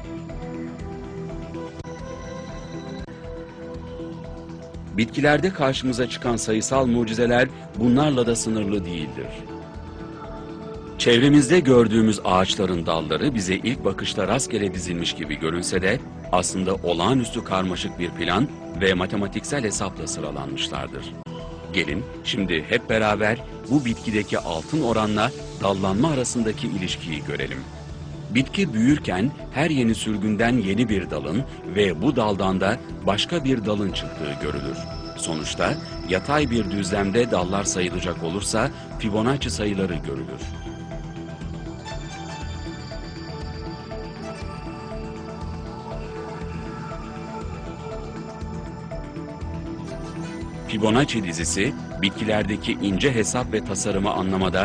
Bitkilerde karşımıza çıkan sayısal mucizeler bunlarla da sınırlı değildir. Çevremizde gördüğümüz ağaçların dalları bize ilk bakışta rastgele dizilmiş gibi görünse de aslında olağanüstü karmaşık bir plan ve matematiksel hesapla sıralanmışlardır. Gelin şimdi hep beraber bu bitkideki altın oranla dallanma arasındaki ilişkiyi görelim. Bitki büyürken her yeni sürgünden yeni bir dalın ve bu daldan da başka bir dalın çıktığı görülür. Sonuçta yatay bir düzlemde dallar sayılacak olursa Fibonacci sayıları görülür. Fibonacci dizisi bitkilerdeki ince hesap ve tasarımı anlamada.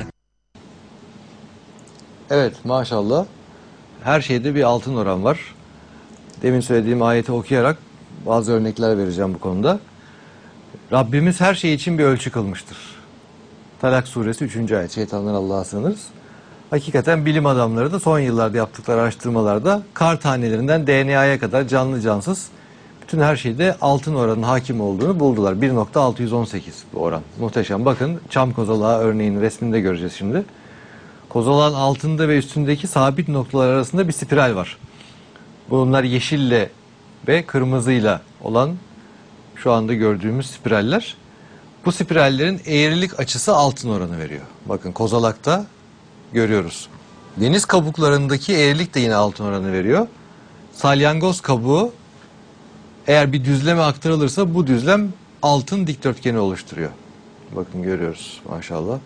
Evet, maşallah. Her şeyde bir altın oran var. Demin söylediğim ayeti okuyarak bazı örnekler vereceğim bu konuda. Rabbimiz her şey için bir ölçü kılmıştır. Talak suresi 3. ayet. Şeytandan Allah'a sığınırız. Hakikaten bilim adamları da son yıllarda yaptıkları araştırmalarda kar tanelerinden DNA'ya kadar canlı cansız bütün her şeyde altın oranının hakim olduğunu buldular. 1.618 bu oran. Muhteşem. Bakın çam kozalağı örneğin resminde göreceğiz şimdi. Kozalağın altında ve üstündeki sabit noktalar arasında bir spiral var. Bunlar yeşille ve kırmızıyla olan şu anda gördüğümüz spiraller. Bu spirallerin eğrilik açısı altın oranı veriyor. Bakın kozalakta görüyoruz. Deniz kabuklarındaki eğrilik de yine altın oranı veriyor. Salyangoz kabuğu eğer bir düzleme aktarılırsa bu düzlem altın dikdörtgeni oluşturuyor. Bakın görüyoruz maşallah.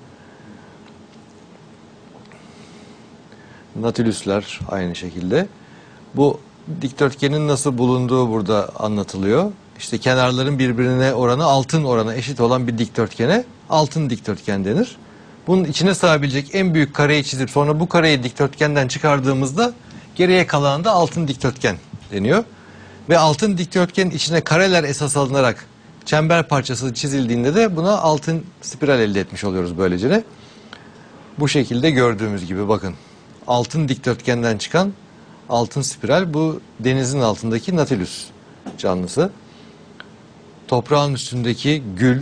Nautilüsler aynı şekilde. Bu dikdörtgenin nasıl bulunduğu burada anlatılıyor. İşte kenarların birbirine oranı altın orana eşit olan bir dikdörtgene altın dikdörtgen denir. Bunun içine sığabilecek en büyük kareyi çizip sonra bu kareyi dikdörtgenden çıkardığımızda geriye kalan da altın dikdörtgen deniyor. Ve altın dikdörtgenin içine kareler esas alınarak çember parçası çizildiğinde de buna altın spiral elde etmiş oluyoruz böylece. Bu şekilde gördüğümüz gibi bakın. Altın dikdörtgenden çıkan altın spiral bu denizin altındaki Nautilus canlısı. Toprağın üstündeki gül,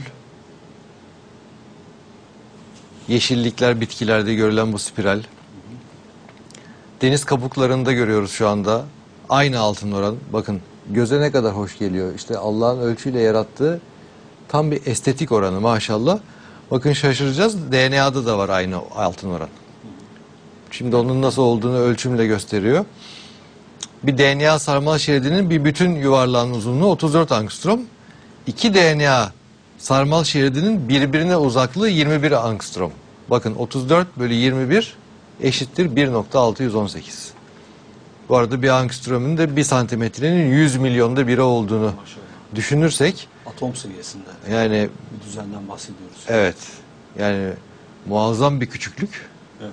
yeşillikler, bitkilerde görülen bu spiral. Deniz kabuklarında görüyoruz şu anda. Aynı altın oran. Bakın göze ne kadar hoş geliyor. İşte Allah'ın ölçüyle yarattığı tam bir estetik oranı maşallah. Bakın şaşıracağız. DNA'da da var aynı altın oran. Şimdi onun nasıl olduğunu ölçümle gösteriyor. Bir DNA sarmal şeridinin bir bütün yuvarlağın uzunluğu 34 angstrom. 2 DNA sarmal şeridinin birbirine uzaklığı 21 angstrom. Bakın 34 bölü 21 eşittir 1.618. Bu arada bir angstromun da 1 santimetrenin 100 milyonda biri olduğunu düşünürsek. Atom seviyesinde. Yani bir düzenden bahsediyoruz. Evet. Yani muazzam bir küçüklük. Evet.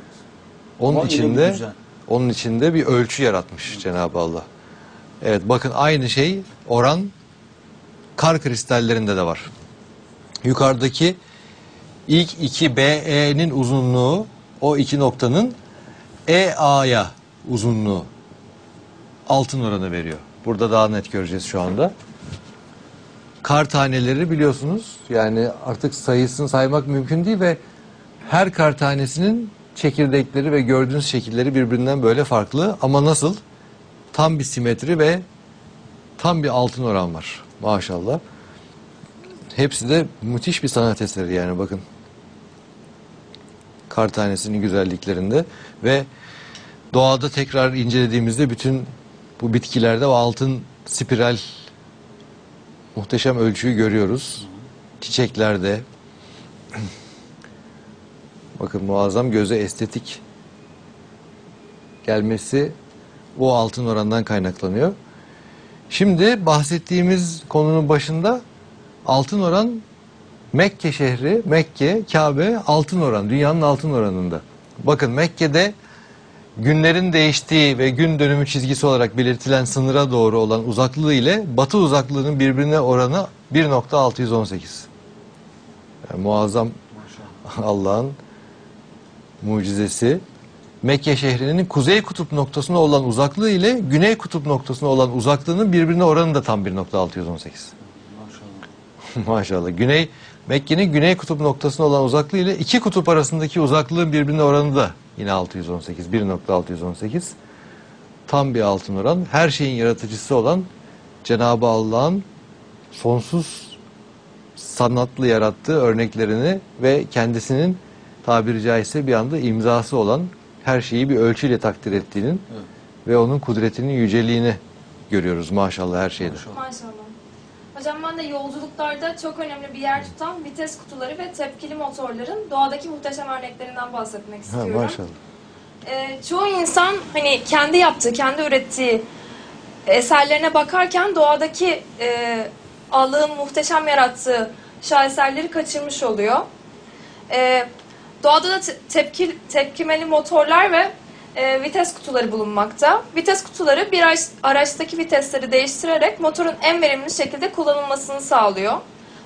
Onun içinde bir ölçü yaratmış Cenab-ı Allah. Evet bakın aynı şey oran kar kristallerinde de var. Yukarıdaki ilk 2 BE'nin uzunluğu o iki noktanın EA'ya uzunluğu altın oranı veriyor. Burada daha net göreceğiz şu anda. Kar taneleri biliyorsunuz yani artık sayısını saymak mümkün değil ve her kar tanesinin çekirdekleri ve gördüğünüz şekilleri birbirinden böyle farklı ama nasıl? Tam bir simetri ve tam bir altın oran var maşallah. Hepsi de müthiş bir sanat eseri yani bakın. Kar tanesinin güzelliklerinde ve doğada tekrar incelediğimizde bütün bu bitkilerde o altın spiral muhteşem ölçüyü görüyoruz. Çiçeklerde bakın muazzam göze estetik gelmesi o altın orandan kaynaklanıyor. Şimdi bahsettiğimiz konunun başında altın oran Mekke şehri, Mekke, Kabe altın oran, dünyanın altın oranında. Bakın Mekke'de günlerin değiştiği ve gün dönümü çizgisi olarak belirtilen sınıra doğru olan uzaklığı ile batı uzaklığının birbirine oranı 1.618. Yani muazzam Allah'ın mucizesi. Mekke şehrinin kuzey kutup noktasına olan uzaklığı ile güney kutup noktasına olan uzaklığının birbirine oranı da tam 1.618. Maşallah. Mekke'nin güney kutup noktasına olan uzaklığı ile iki kutup arasındaki uzaklığın birbirine oranı da yine 618, 1.618. Tam bir altın oran. Her şeyin yaratıcısı olan Cenab-ı Allah'ın sonsuz sanatlı yarattığı örneklerini ve kendisinin tabiri caizse bir anda imzası olan her şeyi bir ölçüyle takdir ettiğinin ve onun kudretinin yüceliğini görüyoruz maşallah her şeyde. Maşallah. Hocam ben de yolculuklarda çok önemli bir yer tutan vites kutuları ve tepkili motorların doğadaki muhteşem örneklerinden bahsetmek istiyorum. Maşallah. Çoğu insan hani kendi yaptığı, kendi ürettiği eserlerine bakarken doğadaki Allah'ın muhteşem yarattığı şaheserleri kaçırmış oluyor. Doğada da tepkimeli motorlar ve vites kutuları bulunmakta. Vites kutuları bir araçtaki vitesleri değiştirerek motorun en verimli şekilde kullanılmasını sağlıyor.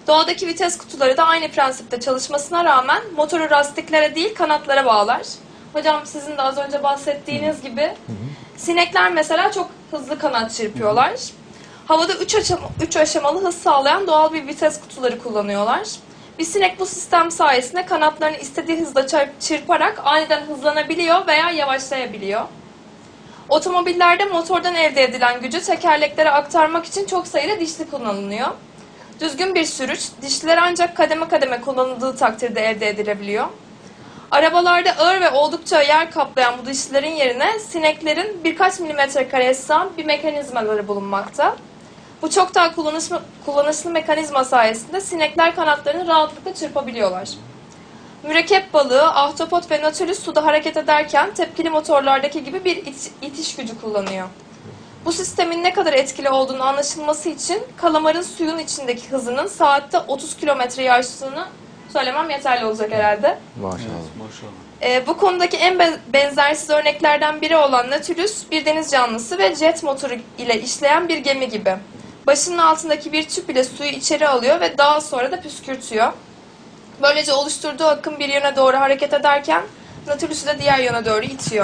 Doğadaki vites kutuları da aynı prensipte çalışmasına rağmen motoru lastiklere değil kanatlara bağlar. Hocam sizin de az önce bahsettiğiniz gibi sinekler mesela çok hızlı kanat çırpıyorlar. Havada 3 aşamalı hız sağlayan doğal bir vites kutuları kullanıyorlar. Bir sinek bu sistem sayesinde kanatlarını istediği hızla çırparak aniden hızlanabiliyor veya yavaşlayabiliyor. Otomobillerde motordan elde edilen gücü tekerleklere aktarmak için çok sayıda dişli kullanılıyor. Düzgün bir sürüş, dişliler ancak kademe kademe kullanıldığı takdirde elde edilebiliyor. Arabalarda ağır ve oldukça yer kaplayan bu dişlilerin yerine sineklerin birkaç milimetre kareye sığan bir mekanizmaları bulunmakta. Bu çok daha kullanışlı mekanizma sayesinde sinekler kanatlarını rahatlıkla çırpabiliyorlar. Mürekkep balığı, ahtapot ve nautilus suda hareket ederken tepkili motorlardaki gibi bir itiş gücü kullanıyor. Bu sistemin ne kadar etkili olduğunu anlaşılması için kalamarın suyun içindeki hızının saatte 30 kilometreyi aştığını söylemem yeterli olacak herhalde. Maşallah. Maşallah. Bu konudaki en benzersiz örneklerden biri olan Nautilus bir deniz canlısı ve jet motoru ile işleyen bir gemi gibi. Başının altındaki bir tüp ile suyu içeri alıyor ve daha sonra da püskürtüyor. Böylece oluşturduğu akım bir yöne doğru hareket ederken Nautilus'u da diğer yöne doğru itiyor.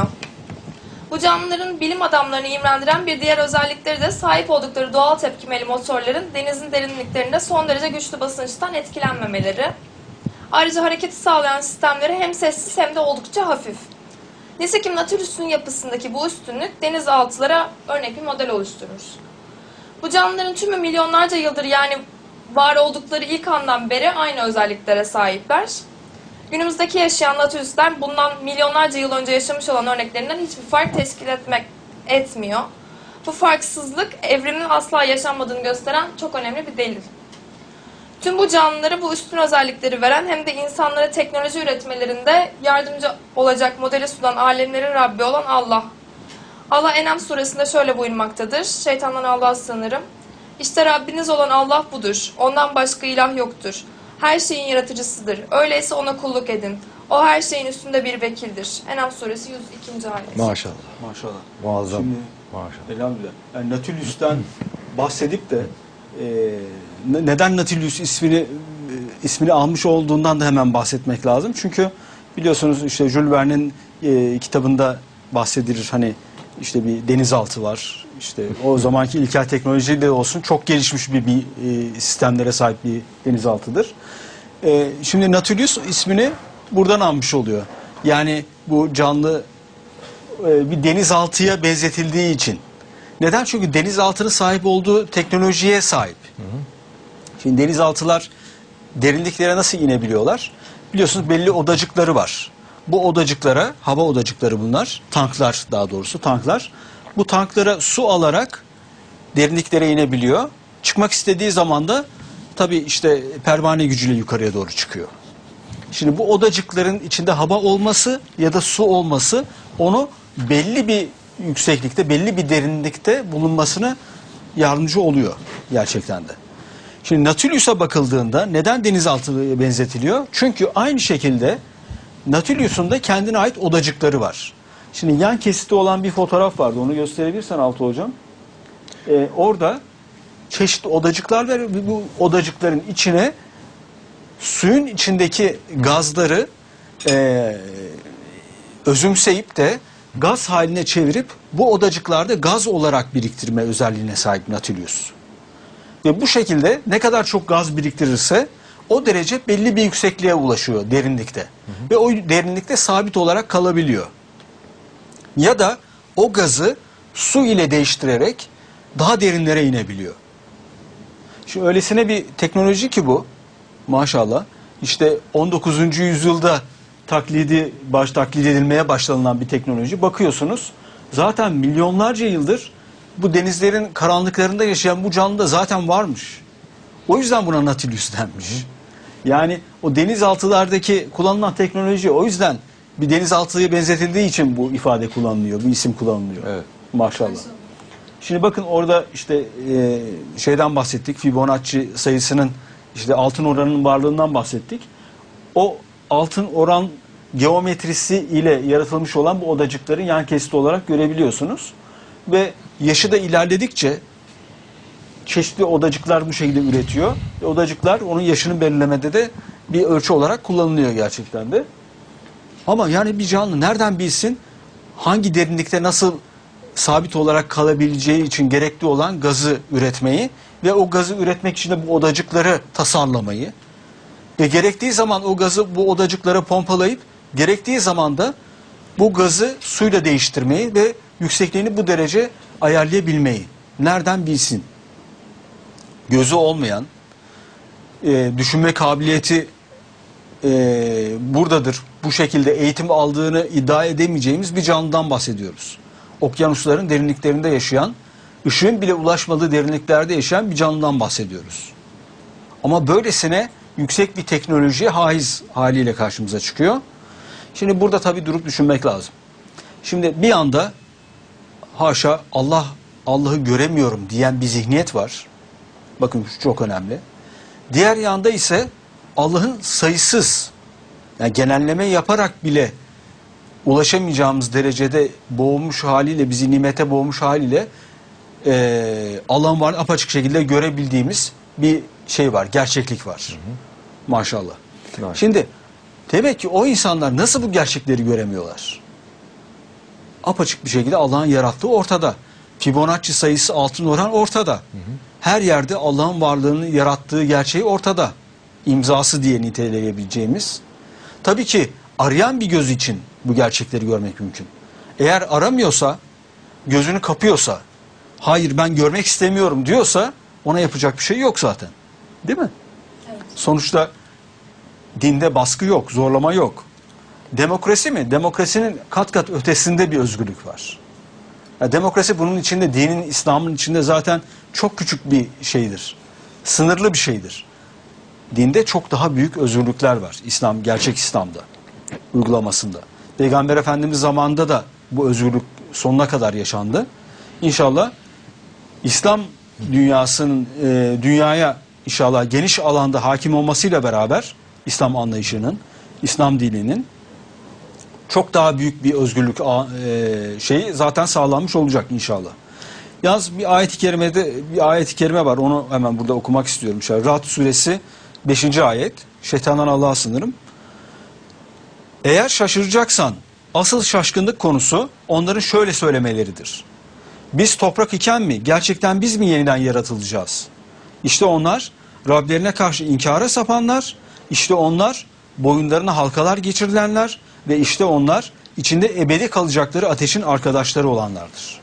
Bu canlıların bilim adamlarını imrendiren bir diğer özellikleri de sahip oldukları doğal tepkimeli motorların denizin derinliklerinde son derece güçlü basınçtan etkilenmemeleri. Ayrıca hareketi sağlayan sistemleri hem sessiz hem de oldukça hafif. Nitekim Nautilus'un yapısındaki bu üstünlük denizaltılara örnek bir model oluşturur. Bu canlıların tümü milyonlarca yıldır yani var oldukları ilk andan beri aynı özelliklere sahipler. Günümüzdeki yaşayan Nautilus'lar bundan milyonlarca yıl önce yaşamış olan örneklerinden hiçbir fark teşkil etmiyor. Bu farksızlık evrimin asla yaşanmadığını gösteren çok önemli bir delil. Tüm bu canlılara bu üstün özellikleri veren hem de insanlara teknoloji üretmelerinde yardımcı olacak modeli sunan alemlerin Rabbi olan Allah. Allah En'am suresinde şöyle buyurmaktadır. Şeytandan Allah'a sığınırım. İşte Rabbiniz olan Allah budur. Ondan başka ilah yoktur. Her şeyin yaratıcısıdır. Öyleyse ona kulluk edin. O her şeyin üstünde bir vekildir. En'am suresi 102. ayet. Maşallah. Maşallah. Muazzam. Şimdi, Maşallah. elhamdülillah. Yani Nautilus'tan bahsedip de neden Nautilus ismini almış olduğundan da hemen bahsetmek lazım. Çünkü biliyorsunuz işte Jules Verne'in kitabında bahsedilir, hani işte bir denizaltı var. İşte o zamanki ilkel teknolojiyle olsun çok gelişmiş bir sistemlere sahip bir denizaltıdır. Şimdi Nautilus ismini buradan almış oluyor. Yani bu canlı bir denizaltıya benzetildiği için. Neden? Çünkü denizaltının sahip olduğu teknolojiye sahip. Şimdi denizaltılar derinliklere nasıl inebiliyorlar? Biliyorsunuz belli odacıkları var. Bu odacıklara, hava odacıkları bunlar, tanklar, daha doğrusu tanklar. Bu tanklara su alarak derinliklere inebiliyor. Çıkmak istediği zaman da tabii işte pervane gücüyle yukarıya doğru çıkıyor. Şimdi bu odacıkların içinde hava olması ya da su olması onu belli bir yükseklikte, belli bir derinlikte bulunmasına yardımcı oluyor gerçekten de. Şimdi Nautilus'a bakıldığında neden denizaltıya benzetiliyor? Çünkü aynı şekilde Nautilus'un da kendine ait odacıkları var. Şimdi yan kesiti olan bir fotoğraf vardı. Onu gösterebilirsen Altı Hocam. Orada çeşitli odacıklar var. Bu odacıkların içine suyun içindeki gazları özümseyip de gaz haline çevirip bu odacıklarda gaz olarak biriktirme özelliğine sahip Nautilus. Ve bu şekilde ne kadar çok gaz biriktirirse o derece belli bir yüksekliğe ulaşıyor derinlikte. Ve o derinlikte sabit olarak kalabiliyor. Ya da o gazı su ile değiştirerek daha derinlere inebiliyor. Şimdi öylesine bir teknoloji ki bu, maşallah. İşte 19. yüzyılda taklit edilmeye başlanılan bir teknoloji. Bakıyorsunuz zaten milyonlarca yıldır bu denizlerin karanlıklarında yaşayan bu canlı da zaten varmış. O yüzden buna Nautilus denmiş. Yani o denizaltılardaki kullanılan teknoloji o yüzden bir denizaltıya benzetildiği için bu ifade kullanılıyor, bu isim kullanılıyor. Evet. Maşallah. Şimdi bakın orada işte şeyden bahsettik, Fibonacci sayısının işte altın oranının varlığından bahsettik. O altın oran geometrisi ile yaratılmış olan bu odacıkların yan kesiti olarak görebiliyorsunuz. Ve yaşı da ilerledikçe çeşitli odacıklar bu şekilde üretiyor. Odacıklar onun yaşını belirlemede de bir ölçü olarak kullanılıyor gerçekten de. Ama yani bir canlı nereden bilsin hangi derinlikte nasıl sabit olarak kalabileceği için gerekli olan gazı üretmeyi ve o gazı üretmek için de bu odacıkları tasarlamayı ve gerektiği zaman o gazı bu odacıklara pompalayıp gerektiği zaman da bu gazı suyla değiştirmeyi ve yüksekliğini bu derece ayarlayabilmeyi nereden bilsin? Gözü olmayan, düşünme kabiliyeti buradadır, bu şekilde eğitim aldığını iddia edemeyeceğimiz bir canlıdan bahsediyoruz. Okyanusların derinliklerinde yaşayan, ışığın bile ulaşmadığı derinliklerde yaşayan bir canlıdan bahsediyoruz. Ama böylesine yüksek bir teknolojiye haiz haliyle karşımıza çıkıyor. Şimdi burada tabii durup düşünmek lazım. Şimdi bir anda haşa Allah'ı göremiyorum diyen bir zihniyet var. Bakın şu çok önemli. Diğer yanda ise Allah'ın sayısız, yani genelleme yaparak bile ulaşamayacağımız derecede boğulmuş haliyle, bizi nimete boğmuş haliyle Allah'ın varlığını apaçık şekilde görebildiğimiz bir şey var, gerçeklik var. Hı hı. Maşallah. Maşallah. Şimdi demek ki o insanlar nasıl bu gerçekleri göremiyorlar? Apaçık bir şekilde Allah'ın yarattığı ortada. Fibonacci sayısı, altın oran ortada. Hı hı. Her yerde Allah'ın varlığını yarattığı gerçeği ortada. İmzası diye niteleyebileceğimiz. Tabii ki arayan bir göz için bu gerçekleri görmek mümkün. Eğer aramıyorsa, gözünü kapıyorsa, hayır ben görmek istemiyorum diyorsa ona yapacak bir şey yok zaten. Değil mi? Evet. Sonuçta dinde baskı yok, zorlama yok. Demokrasi mi? Demokrasinin kat kat ötesinde bir özgürlük var. Yani demokrasi bunun içinde, dinin, İslam'ın içinde zaten çok küçük bir şeydir. Sınırlı bir şeydir. Dinde çok daha büyük özgürlükler var. İslam, gerçek İslam'da, uygulamasında. Peygamber Efendimiz zamanında da bu özgürlük sonuna kadar yaşandı. İnşallah İslam dünyasının dünyaya inşallah geniş alanda hakim olmasıyla beraber İslam anlayışının, İslam dininin çok daha büyük bir özgürlük şeyi zaten sağlanmış olacak inşallah. Yalnız bir ayet-i kerime var. Onu hemen burada okumak istiyorum. Ra'd suresi 5. ayet. Şeytandan Allah'a sığınırım. Eğer şaşıracaksan asıl şaşkınlık konusu onların şöyle söylemeleridir. Biz toprak iken mi? Gerçekten biz mi yeniden yaratılacağız? İşte onlar Rablerine karşı inkara sapanlar, işte onlar boyunlarına halkalar geçirilenler ve işte onlar içinde ebedi kalacakları ateşin arkadaşları olanlardır.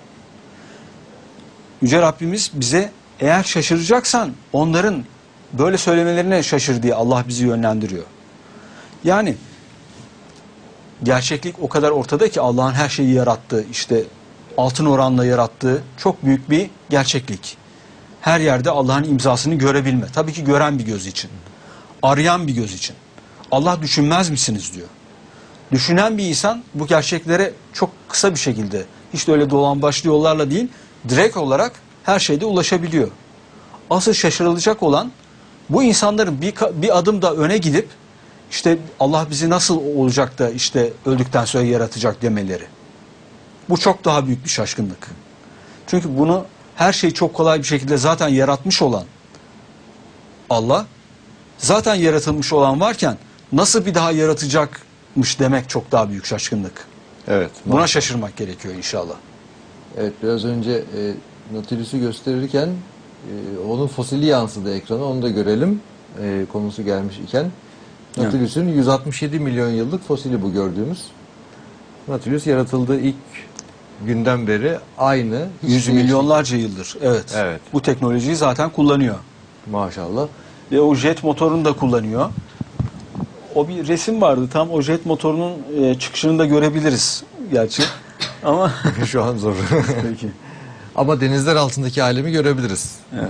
Yüce Rabbimiz bize eğer şaşıracaksan onların böyle söylemelerine şaşır diye Allah bizi yönlendiriyor. Yani gerçeklik o kadar ortada ki Allah'ın her şeyi yarattığı, işte altın oranla yarattığı çok büyük bir gerçeklik. Her yerde Allah'ın imzasını görebilme. Tabii ki gören bir göz için. Arayan bir göz için. Allah düşünmez misiniz diyor. Düşünen bir insan bu gerçeklere çok kısa bir şekilde, hiç de öyle dolambaçlı yollarla değil, direkt olarak her şeyde ulaşabiliyor. Asıl şaşırılacak olan bu insanların bir adım da öne gidip işte Allah bizi nasıl olacak da işte öldükten sonra yaratacak demeleri. Bu çok daha büyük bir şaşkınlık. Çünkü bunu her şeyi çok kolay bir şekilde zaten yaratmış olan Allah, zaten yaratılmış olan varken nasıl bir daha yaratacakmış demek çok daha büyük şaşkınlık. Evet. Buna şaşırmak gerekiyor inşallah. Evet, biraz önce Nautilus'u gösterirken onun fosili yansıdı ekrana, onu da görelim konusu gelmiş iken. Nautilus'un 167 milyon yıllık fosili bu gördüğümüz. Nautilus yaratıldığı ilk günden beri aynı. Yüz milyonlarca yıldır. Evet. Evet. Bu teknolojiyi zaten kullanıyor. Maşallah. Ve o jet motorunu da kullanıyor. O bir resim vardı. Tam o jet motorunun çıkışını da görebiliriz gerçi. Ama şu an zor. Peki. Ama denizler altındaki alemi görebiliriz. Evet.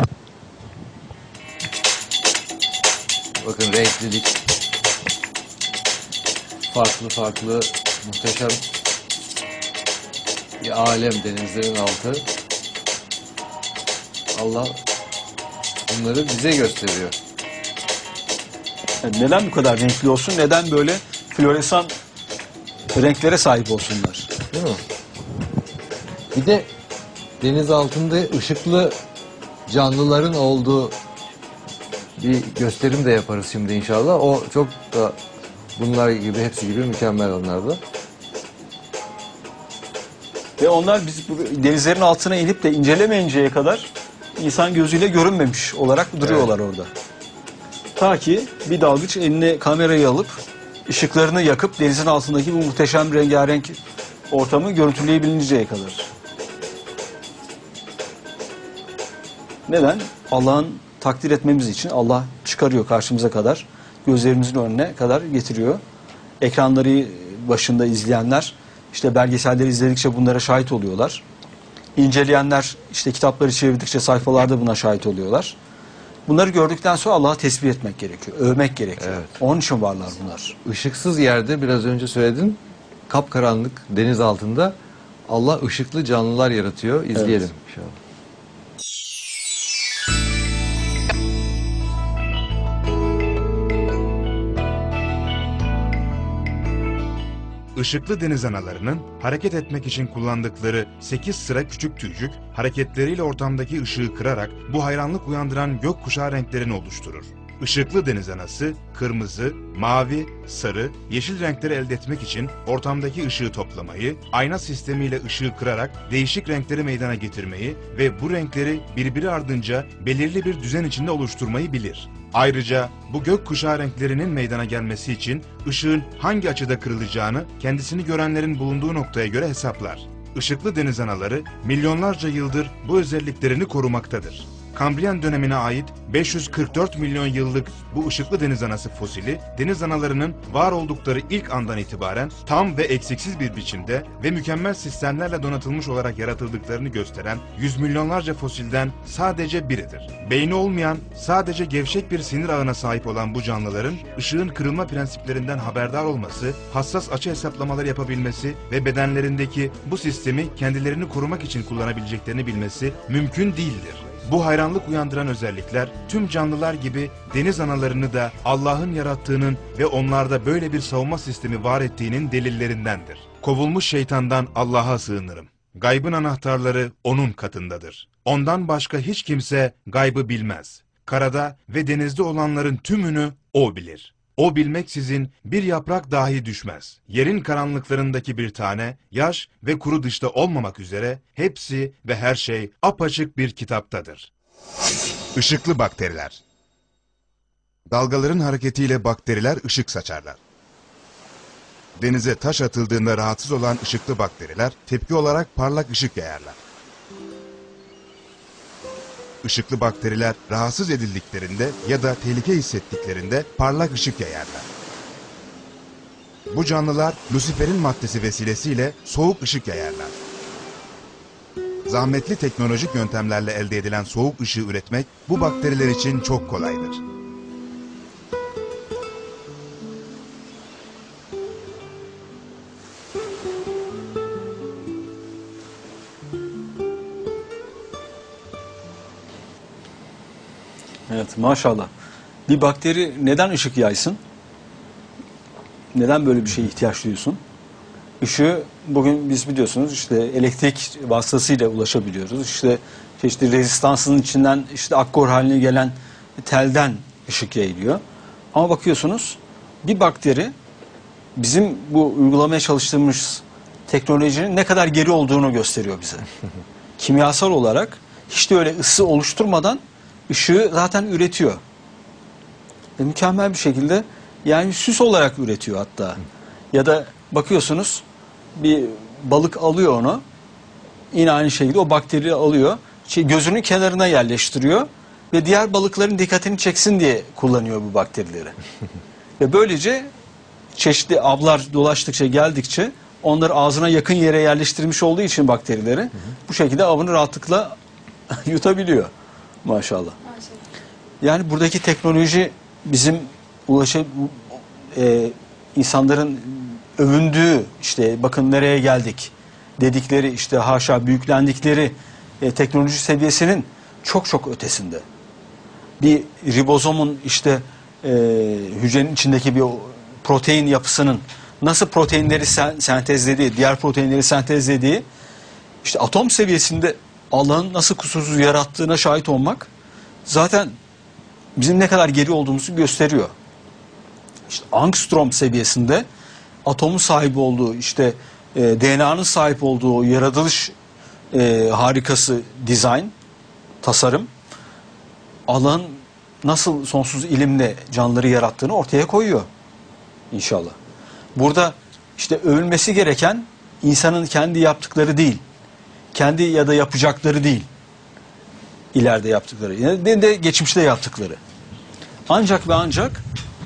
Bakın renklilik. Farklı muhteşem bir alem, denizlerin altı. Allah bunları bize gösteriyor. Yani neden bu kadar renkli olsun? Neden böyle floresan renklere sahip olsunlar? Değil mi? Bir de deniz altında ışıklı canlıların olduğu bir gösterim de yaparız şimdi inşallah. O çok da bunlar gibi, hepsi gibi mükemmel onlar da. Ve onlar biz bu denizlerin altına inip de incelemeyinceye kadar insan gözüyle görünmemiş olarak duruyorlar orada. Ta ki bir dalgıç eline kamerayı alıp ışıklarını yakıp denizin altındaki bu muhteşem rengarenk ortamı görüntüleyebilinceye kadar. Neden? Allah'ın takdir etmemiz için Allah çıkarıyor karşımıza kadar, gözlerimizin önüne kadar getiriyor. Ekranları başında izleyenler, işte belgeselleri izledikçe bunlara şahit oluyorlar. İnceleyenler, işte kitapları çevirdikçe sayfalarda buna şahit oluyorlar. Bunları gördükten sonra Allah'ı tesbih etmek gerekiyor, övmek gerekiyor. Evet. Onun için varlar bunlar. Işıksız yerde, biraz önce söyledin, kapkaranlık deniz altında Allah ışıklı canlılar yaratıyor. İzleyelim Evet. inşallah. Işıklı deniz analarının hareket etmek için kullandıkları 8 sıra küçük tüycük, hareketleriyle ortamdaki ışığı kırarak bu hayranlık uyandıran gökkuşağı renklerini oluşturur. Işıklı deniz anası, kırmızı, mavi, sarı, yeşil renkleri elde etmek için ortamdaki ışığı toplamayı, ayna sistemiyle ışığı kırarak değişik renkleri meydana getirmeyi ve bu renkleri birbiri ardınca belirli bir düzen içinde oluşturmayı bilir. Ayrıca bu gökkuşağı renklerinin meydana gelmesi için ışığın hangi açıda kırılacağını kendisini görenlerin bulunduğu noktaya göre hesaplar. Işıklı deniz anaları milyonlarca yıldır bu özelliklerini korumaktadır. Kambriyen dönemine ait 544 milyon yıllık bu ışıklı deniz anası fosili, deniz analarının var oldukları ilk andan itibaren tam ve eksiksiz bir biçimde ve mükemmel sistemlerle donatılmış olarak yaratıldıklarını gösteren yüz milyonlarca fosilden sadece biridir. Beyni olmayan, sadece gevşek bir sinir ağına sahip olan bu canlıların ışığın kırılma prensiplerinden haberdar olması, hassas açı hesaplamaları yapabilmesi ve bedenlerindeki bu sistemi kendilerini korumak için kullanabileceklerini bilmesi mümkün değildir. Bu hayranlık uyandıran özellikler tüm canlılar gibi deniz analarını da Allah'ın yarattığının ve onlarda böyle bir savunma sistemi var ettiğinin delillerindendir. Kovulmuş şeytandan Allah'a sığınırım. Gaybın anahtarları onun katındadır. Ondan başka hiç kimse gaybı bilmez. Karada ve denizde olanların tümünü o bilir. O bilmeksizin bir yaprak dahi düşmez. Yerin karanlıklarındaki bir tane, yaş ve kuru dışta olmamak üzere hepsi ve her şey apaçık bir kitaptadır. Işıklı bakteriler. Dalgaların hareketiyle bakteriler ışık saçarlar. Denize taş atıldığında rahatsız olan ışıklı bakteriler tepki olarak parlak ışık yayarlar. Işıklı bakteriler rahatsız edildiklerinde ya da tehlike hissettiklerinde parlak ışık yayarlar. Bu canlılar Lucifer'in maddesi vesilesiyle soğuk ışık yayarlar. Zahmetli teknolojik yöntemlerle elde edilen soğuk ışığı üretmek bu bakteriler için çok kolaydır. Evet, maşallah. Bir bakteri neden ışık yaysın? Neden böyle bir şeye ihtiyaç duyuyorsun? Işığı bugün biz biliyorsunuz işte elektrik vasıtasıyla ulaşabiliyoruz. İşte çeşitli rezistansının içinden işte akkor haline gelen telden ışık yayılıyor. Ama bakıyorsunuz bir bakteri bizim bu uygulamaya çalıştığımız teknolojinin ne kadar geri olduğunu gösteriyor bize. Kimyasal olarak hiç de öyle ısı oluşturmadan ışığı zaten üretiyor. Mükemmel bir şekilde, yani süs olarak üretiyor hatta. Ya da bakıyorsunuz bir balık alıyor onu, yine aynı şekilde o bakteri alıyor, gözünün kenarına yerleştiriyor ve diğer balıkların dikkatini çeksin diye kullanıyor bu bakterileri. Ve böylece çeşitli avlar dolaştıkça, geldikçe onları ağzına yakın yere yerleştirmiş olduğu için bakterileri bu şekilde avını rahatlıkla yutabiliyor. Maşallah. Yani buradaki teknoloji bizim insanların övündüğü, işte bakın nereye geldik dedikleri, işte haşa büyüklendikleri teknoloji seviyesinin çok çok ötesinde. Bir ribozomun işte hücrenin içindeki bir protein yapısının nasıl proteinleri sentezlediği, diğer proteinleri sentezlediği işte atom seviyesinde Allah'ın nasıl kusursuz yarattığına şahit olmak zaten bizim ne kadar geri olduğumuzu gösteriyor. İşte angstrom seviyesinde atomun sahibi olduğu, işte DNA'nın sahip olduğu o yaratılış harikası dizayn, tasarım, Allah'ın nasıl sonsuz ilimle canlıları yarattığını ortaya koyuyor inşallah. Burada işte övülmesi gereken insanın kendi yaptıkları değil, kendi ya da yapacakları değil, ileride yaptıkları, yani de geçmişte yaptıkları. Ancak ve ancak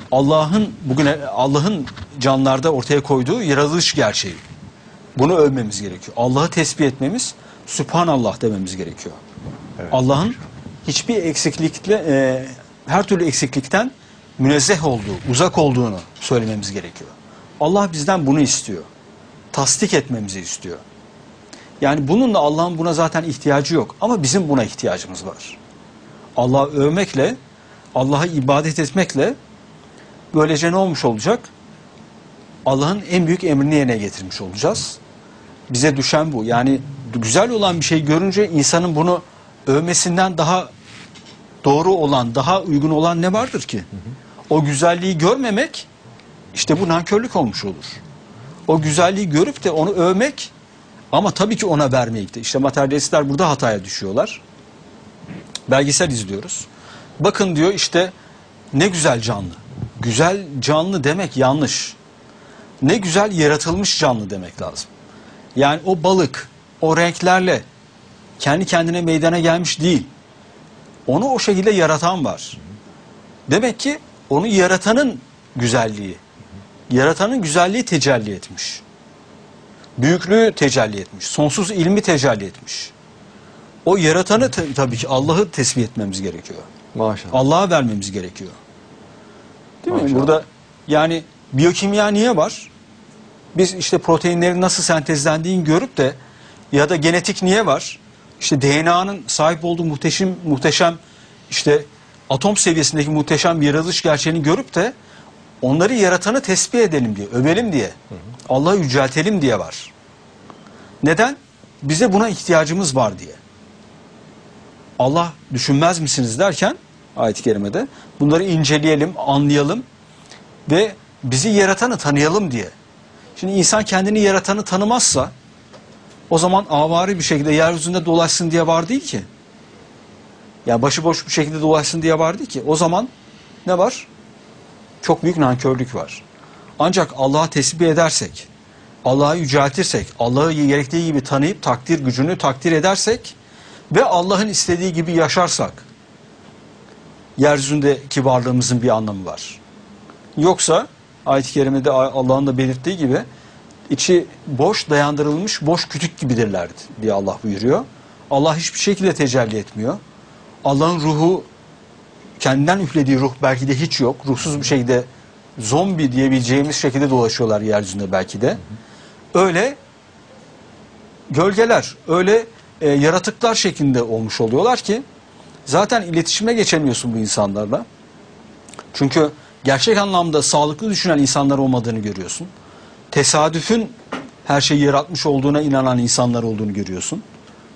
Allah'ın canlılarda ortaya koyduğu yaratılış gerçeği. Bunu övmemiz gerekiyor. Allah'ı tesbih etmemiz, Sübhanallah dememiz gerekiyor. Evet. Allah'ın hiçbir eksiklikle, her türlü eksiklikten münezzeh olduğu, uzak olduğunu söylememiz gerekiyor. Allah bizden bunu istiyor. Tasdik etmemizi istiyor. Yani bununla Allah'ın buna zaten ihtiyacı yok. Ama bizim buna ihtiyacımız var. Allah'ı övmekle, Allah'a ibadet etmekle böylece ne olmuş olacak? Allah'ın en büyük emrini yerine getirmiş olacağız. Bize düşen bu. Yani güzel olan bir şey görünce insanın bunu övmesinden daha doğru olan, daha uygun olan ne vardır ki? O güzelliği görmemek, işte bu nankörlük olmuş olur. O güzelliği görüp de onu övmek, ama tabii ki ona vermeyip de. İşte materyalistler burada hataya düşüyorlar. Belgesel izliyoruz. Bakın diyor, işte ne güzel canlı. Güzel canlı demek yanlış. Ne güzel yaratılmış canlı demek lazım. Yani o balık, o renklerle kendi kendine meydana gelmiş değil. Onu o şekilde yaratan var. Demek ki onu yaratanın güzelliği. Yaratanın güzelliği tecelli etmiş. Büyüklüğü tecelli etmiş. Sonsuz ilmi tecelli etmiş. O yaratanı tabii ki Allah'ı tesbih etmemiz gerekiyor. Maşallah. Allah'a vermemiz gerekiyor. Değil mi? Maşallah. Burada yani biyokimya niye var? Biz işte proteinlerin nasıl sentezlendiğini görüp de, ya da genetik niye var? İşte DNA'nın sahip olduğu muhteşem işte atom seviyesindeki muhteşem bir yaratılış gerçeğini görüp de onları yaratanı tesbih edelim diye, övelim diye, Allah'ı yüceltelim diye var. Neden? Bize buna ihtiyacımız var diye. Allah düşünmez misiniz derken ayet-i kerimede bunları inceleyelim, anlayalım ve bizi yaratanı tanıyalım diye. Şimdi insan kendini yaratanı tanımazsa o zaman avari bir şekilde yeryüzünde dolaşsın diye var değil ki. Ya başıboş bir şekilde dolaşsın diye var değil ki. O zaman ne var? Çok büyük nankörlük var. Ancak Allah'a tesbih edersek, Allah'ı yüceltirsek, Allah'ı gerektiği gibi tanıyıp takdir gücünü takdir edersek ve Allah'ın istediği gibi yaşarsak, yeryüzündeki varlığımızın bir anlamı var. Yoksa ayet-i kerimede Allah'ın da belirttiği gibi içi boş, dayandırılmış boş kütük gibidirler diye Allah buyuruyor. Allah hiçbir şekilde tecelli etmiyor. Allah'ın ruhu, kendinden üflediği ruh belki de hiç yok. Ruhsuz bir şekilde zombi diyebileceğimiz şekilde dolaşıyorlar yeryüzünde belki de. Öyle gölgeler, öyle yaratıklar şeklinde olmuş oluyorlar ki zaten iletişime geçemiyorsun bu insanlarla. Çünkü gerçek anlamda sağlıklı düşünen insanlar olmadığını görüyorsun. Tesadüfün her şeyi yaratmış olduğuna inanan insanlar olduğunu görüyorsun.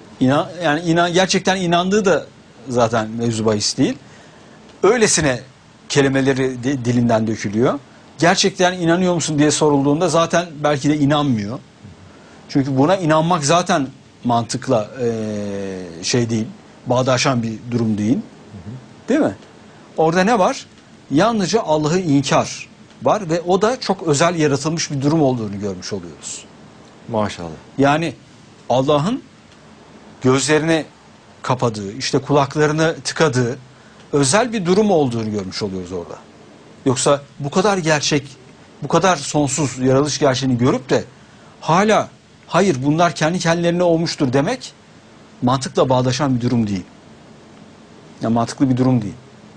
Gerçekten inandığı da zaten mevzu bahis değil. Öylesine kelimeleri dilinden dökülüyor. Gerçekten inanıyor musun diye sorulduğunda zaten belki de inanmıyor. Çünkü buna inanmak zaten mantıkla şey değil, bağdaşan bir durum değil. Değil mi? Orada ne var? Yalnızca Allah'ı inkar var ve o da çok özel yaratılmış bir durum olduğunu görmüş oluyoruz. Maşallah. Yani Allah'ın gözlerini kapadığı, işte kulaklarını tıkadığı özel bir durum olduğunu görmüş oluyoruz orada. Yoksa bu kadar gerçek, bu kadar sonsuz yaratılış gerçeğini görüp de hala hayır bunlar kendi kendilerine olmuştur demek mantıkla bağdaşan bir durum değil. Yani mantıklı bir durum değil.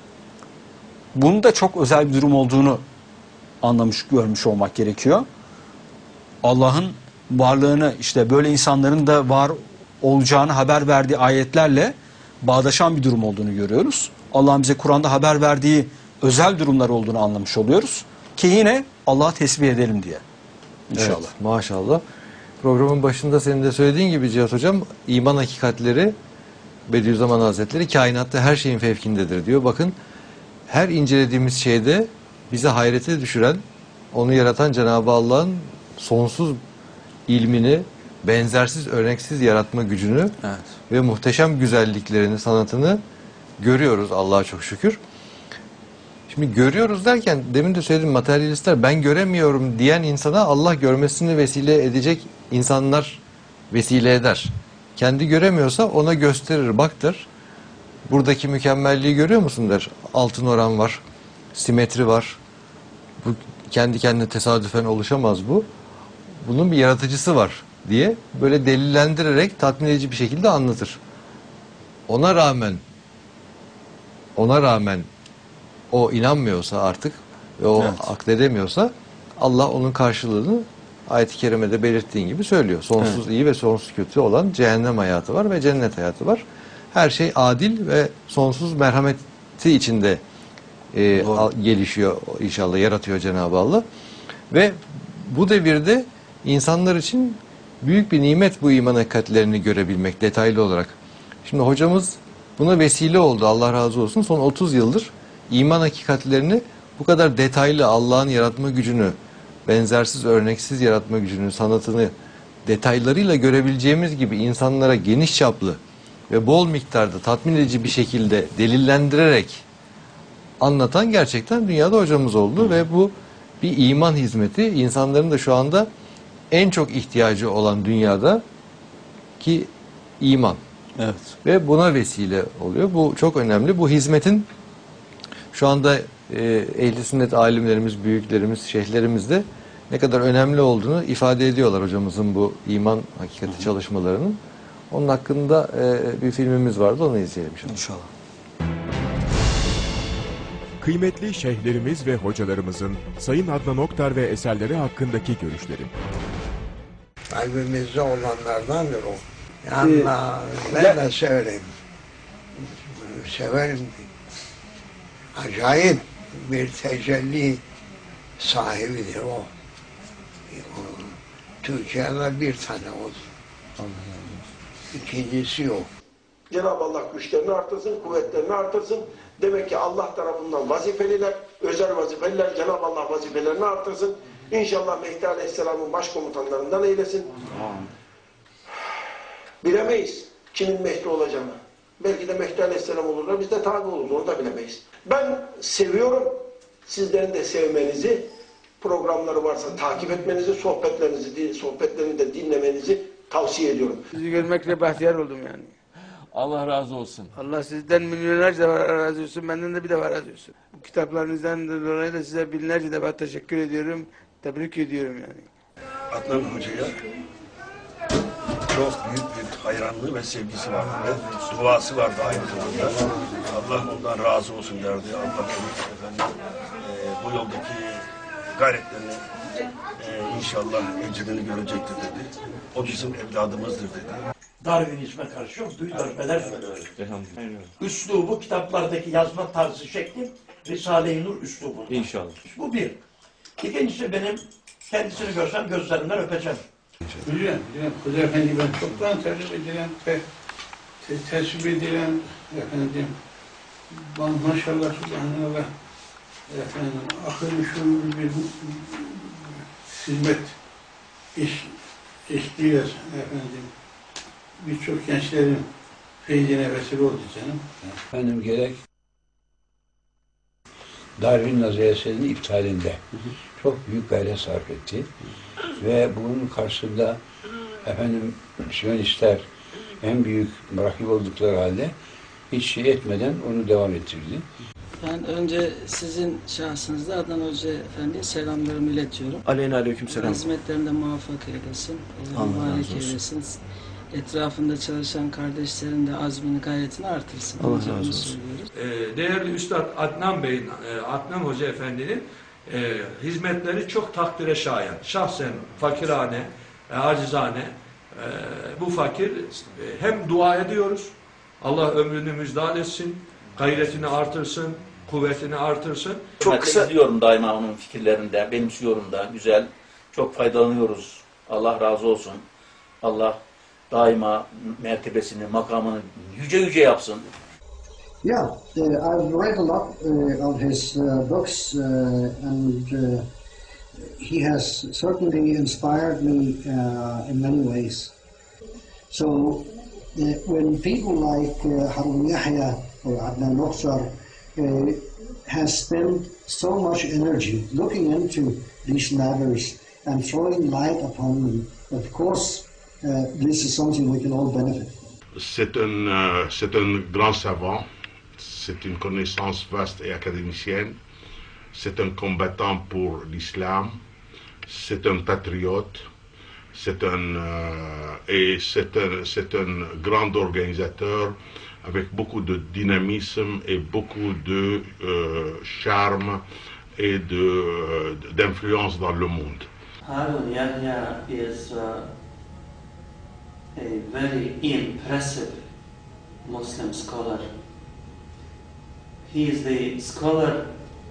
Bunun da çok özel bir durum olduğunu anlamış, görmüş olmak gerekiyor. Allah'ın varlığını, işte böyle insanların da var olacağını haber verdiği ayetlerle bağdaşan bir durum olduğunu görüyoruz. Allah'ın bize Kur'an'da haber verdiği özel durumlar olduğunu anlamış oluyoruz. Ki yine Allah'ı tesbih edelim diye. İnşallah. Evet, maşallah. Programın başında senin de söylediğin gibi Cihat Hocam, iman hakikatleri Bediüzzaman Hazretleri kainatta her şeyin fevkindedir diyor. Bakın her incelediğimiz şeyde bizi hayrete düşüren, onu yaratan Cenab-ı Allah'ın sonsuz ilmini, benzersiz, örneksiz yaratma gücünü ve muhteşem güzelliklerini, sanatını görüyoruz Allah'a çok şükür. Şimdi görüyoruz derken demin de söyledim, materyalistler ben göremiyorum diyen insana Allah görmesini vesile edecek insanlar vesile eder. Kendi göremiyorsa ona gösterir, bak der. Buradaki mükemmelliği görüyor musun der. Altın oran var, simetri var. Bu kendi kendine tesadüfen oluşamaz bu. Bunun bir yaratıcısı var diye böyle delillendirerek tatmin edici bir şekilde anlatır. Ona rağmen o inanmıyorsa artık ve o akledemiyorsa Allah onun karşılığını ayet-i kerimede belirttiğin gibi söylüyor. Sonsuz iyi ve sonsuz kötü olan cehennem hayatı var ve cennet hayatı var. Her şey adil ve sonsuz merhameti içinde gelişiyor inşallah, yaratıyor Cenab-ı Allah. Ve bu devirde insanlar için büyük bir nimet bu iman hakikatlerini görebilmek detaylı olarak. Şimdi hocamız buna vesile oldu, Allah razı olsun. Son 30 yıldır iman hakikatlerini bu kadar detaylı, Allah'ın yaratma gücünü, benzersiz, örneksiz yaratma gücünü, sanatını detaylarıyla görebileceğimiz gibi insanlara geniş çaplı ve bol miktarda tatmin edici bir şekilde delillendirerek anlatan gerçekten dünyada hocamız oldu ve bu bir iman hizmeti. İnsanların da şu anda en çok ihtiyacı olan dünyada ki iman. Evet. Ve buna vesile oluyor. Bu çok önemli. Bu hizmetin şu anda ehl-i sünnet alimlerimiz, büyüklerimiz, şeyhlerimiz de ne kadar önemli olduğunu ifade ediyorlar hocamızın bu iman hakikati çalışmalarının. Onun hakkında bir filmimiz vardı, onu izleyelim şimdi. İnşallah. Kıymetli şeyhlerimiz ve hocalarımızın Sayın Adnan Oktar ve eserleri hakkındaki görüşleri. Kalbimizde olanlardandır o. Yani ben de severim. Severim. Acayip bir tecelli sahibidir o. Türkiye'de bir tane o. İkincisi yok. Cenab-ı Allah güçlerini artırsın, kuvvetlerini artırsın. Demek ki Allah tarafından vazifeliler, özel vazifeliler, Cenab-ı Allah vazifelerini artırsın. İnşallah Mehdi Aleyhisselam'ın başkomutanlarından eylesin. Bilemeyiz kimin Mehdi olacağını. Belki de Mehdi Aleyhisselam olurlar, biz de tabi oluruz, onu da bilemeyiz. Ben seviyorum, sizlerin de sevmenizi, programları varsa takip etmenizi, sohbetlerini de dinlemenizi tavsiye ediyorum. Sizi görmekle bahtiyar oldum yani. Allah razı olsun. Allah sizden milyonlarca defa razı olsun, benden de bir defa razı olsun. Bu kitaplarınızdan dolayı da size binlerce defa teşekkür ediyorum, tebrik ediyorum yani. Adnan Hoca'ya çok büyük bir hayranlığı ve sevgisi vardı ve duası vardı aynı zamanda. Allah ondan razı olsun derdi. Allah efendim, bu yoldaki gayretlerini inşallah ecrini görecektir dedi. O bizim evladımızdır dedi. Darwinizme karşı yok, darbeler üslubu, kitaplardaki yazma tarzı şekli Risale-i Nur üslubu. İnşallah. Bu bir. İkincisi benim kendisini görsem gözlerinden öpeceğim. Biliyorum. Hoca Efendi ben çoktan tercih edilen, tesbih edilen efendim. Maşallah, subhanallah. Efendim, akıl-ı şuur bir hizmet işliyor efendim. Birçok gençlerin feyzine vesile oldu canım. Efendim gerek Darwin nazariyesinin iptalinde çok büyük gayret sarf etti. Ve bunun karşısında efendim Siyonistler en büyük rakip oldukları halde hiç şey etmeden onu devam ettirdi. Ben önce sizin şahsınızda Adnan Hoca Efendi'ye selamlarımı iletiyorum. Aleykümselam. Hizmetlerinde muvaffak eylesin, mübarek eylesin. Etrafında çalışan kardeşlerin de azmini, gayretini artırsın. Allah razı olsun. Değerli Üstad Adnan Bey'in, Adnan Hoca Efendi'nin hizmetleri çok takdire şayan. Şahsen fakirane, acizane, bu fakir hem dua ediyoruz, Allah ömrünü müjdat etsin, gayretini artırsın, kuvvetini artırsın. Çok kısa izliyorum daima onun fikirlerinde, benimsiyorum da, güzel, çok faydalanıyoruz. Allah razı olsun. Allah daima mertebesini, makamını yüce yüce yapsın. Yeah, I've read a lot of his books and he has certainly inspired me in many ways. So when people like Harun Yahya or Adnan Oktar has spent so much energy looking into these matters and throwing light upon them, of course this is something we can all benefit. C'est un grand savant, c'est une connaissance vaste et académicienne, c'est un combattant pour l'islam, c'est un patriote, c'est un grand organisateur avec beaucoup de dynamisme et beaucoup de charme et d'influence dans le monde. Harun Yahya is a very impressive Muslim scholar. He is the scholar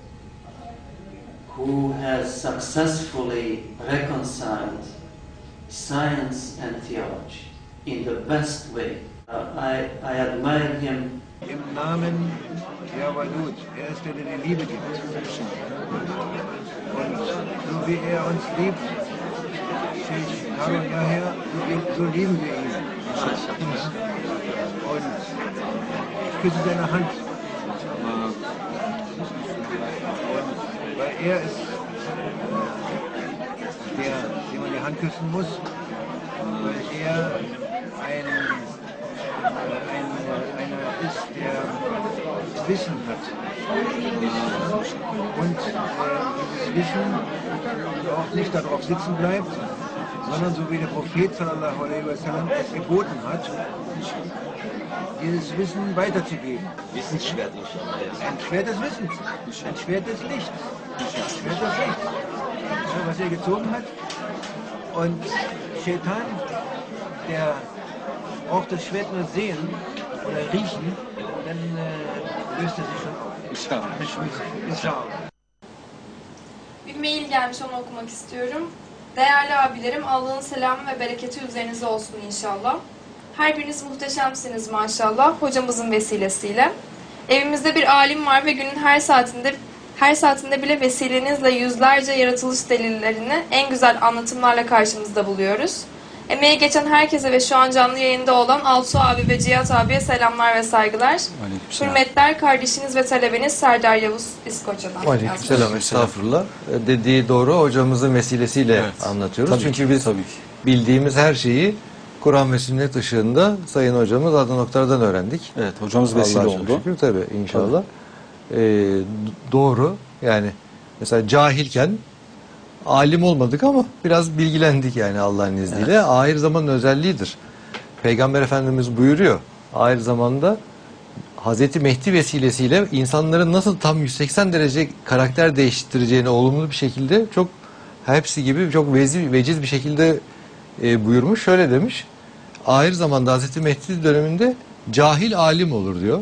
who has successfully reconciled science and theology in the best way. I admire him. Im Namen Jawalut, ist der die Liebe gibt. Und so wie uns liebt, Sheikh Harun Yahya, so lieben wir ihn. Und ich küsse seine Hand. Weil ist der, den man die Hand küssen muss, weil einer ist, der Wissen hat. Und dieses Wissen auch nicht darauf sitzen bleibt, sondern so wie der Prophet sallallahu alaihi wasallam es geboten hat, dieses Wissen weiterzugeben. Wissensschwert. Ein Schwert des Wissens, ein Schwert des Lichts, ein Schwert des Lichts. Ja, was er gezogen hat. Und Shaitan, der auch das Schwert nur sehen oder riechen, dann löst er sich schon auf. İnşallah. Bir mail gelmiş, onu okumak istiyorum. Değerli abilerim, Allah'ın selamı ve bereketi üzerinize olsun inşallah. Her biriniz muhteşemsiniz maşallah, hocamızın vesilesiyle. Evimizde bir alim var ve günün her saatinde bile vesilenizle yüzlerce yaratılış delillerini en güzel anlatımlarla karşımızda buluyoruz. Emeği geçen herkese ve şu an canlı yayında olan Altuğ abi ve Cihat abiye selamlar ve saygılar. Hürmetler kardeşiniz ve talebeniz Serdar Yavuz İskoçya'dan. Aleykümselam, estağfurullah. Dediği doğru, hocamızın vesilesiyle anlatıyoruz. Tabii Çünkü biz bildiğimiz her şeyi Kur'an ve sünnet ışığında Sayın Hocamız Adnan Oktar'dan öğrendik. Evet, hocamız vesile Allah'a çok oldu. şükür, tabii inşallah. Doğru, yani mesela cahilken alim olmadık ama biraz bilgilendik yani Allah'ın izniyle. Evet. Ahir zamanın özelliğidir. Peygamber Efendimiz buyuruyor. Ahir zamanda Hazreti Mehdi vesilesiyle insanların nasıl tam 180 derece karakter değiştireceğini olumlu bir şekilde çok hepsi gibi çok veciz bir şekilde buyurmuş. Şöyle demiş. Ahir zamanda Hazreti Mehdi döneminde cahil alim olur diyor.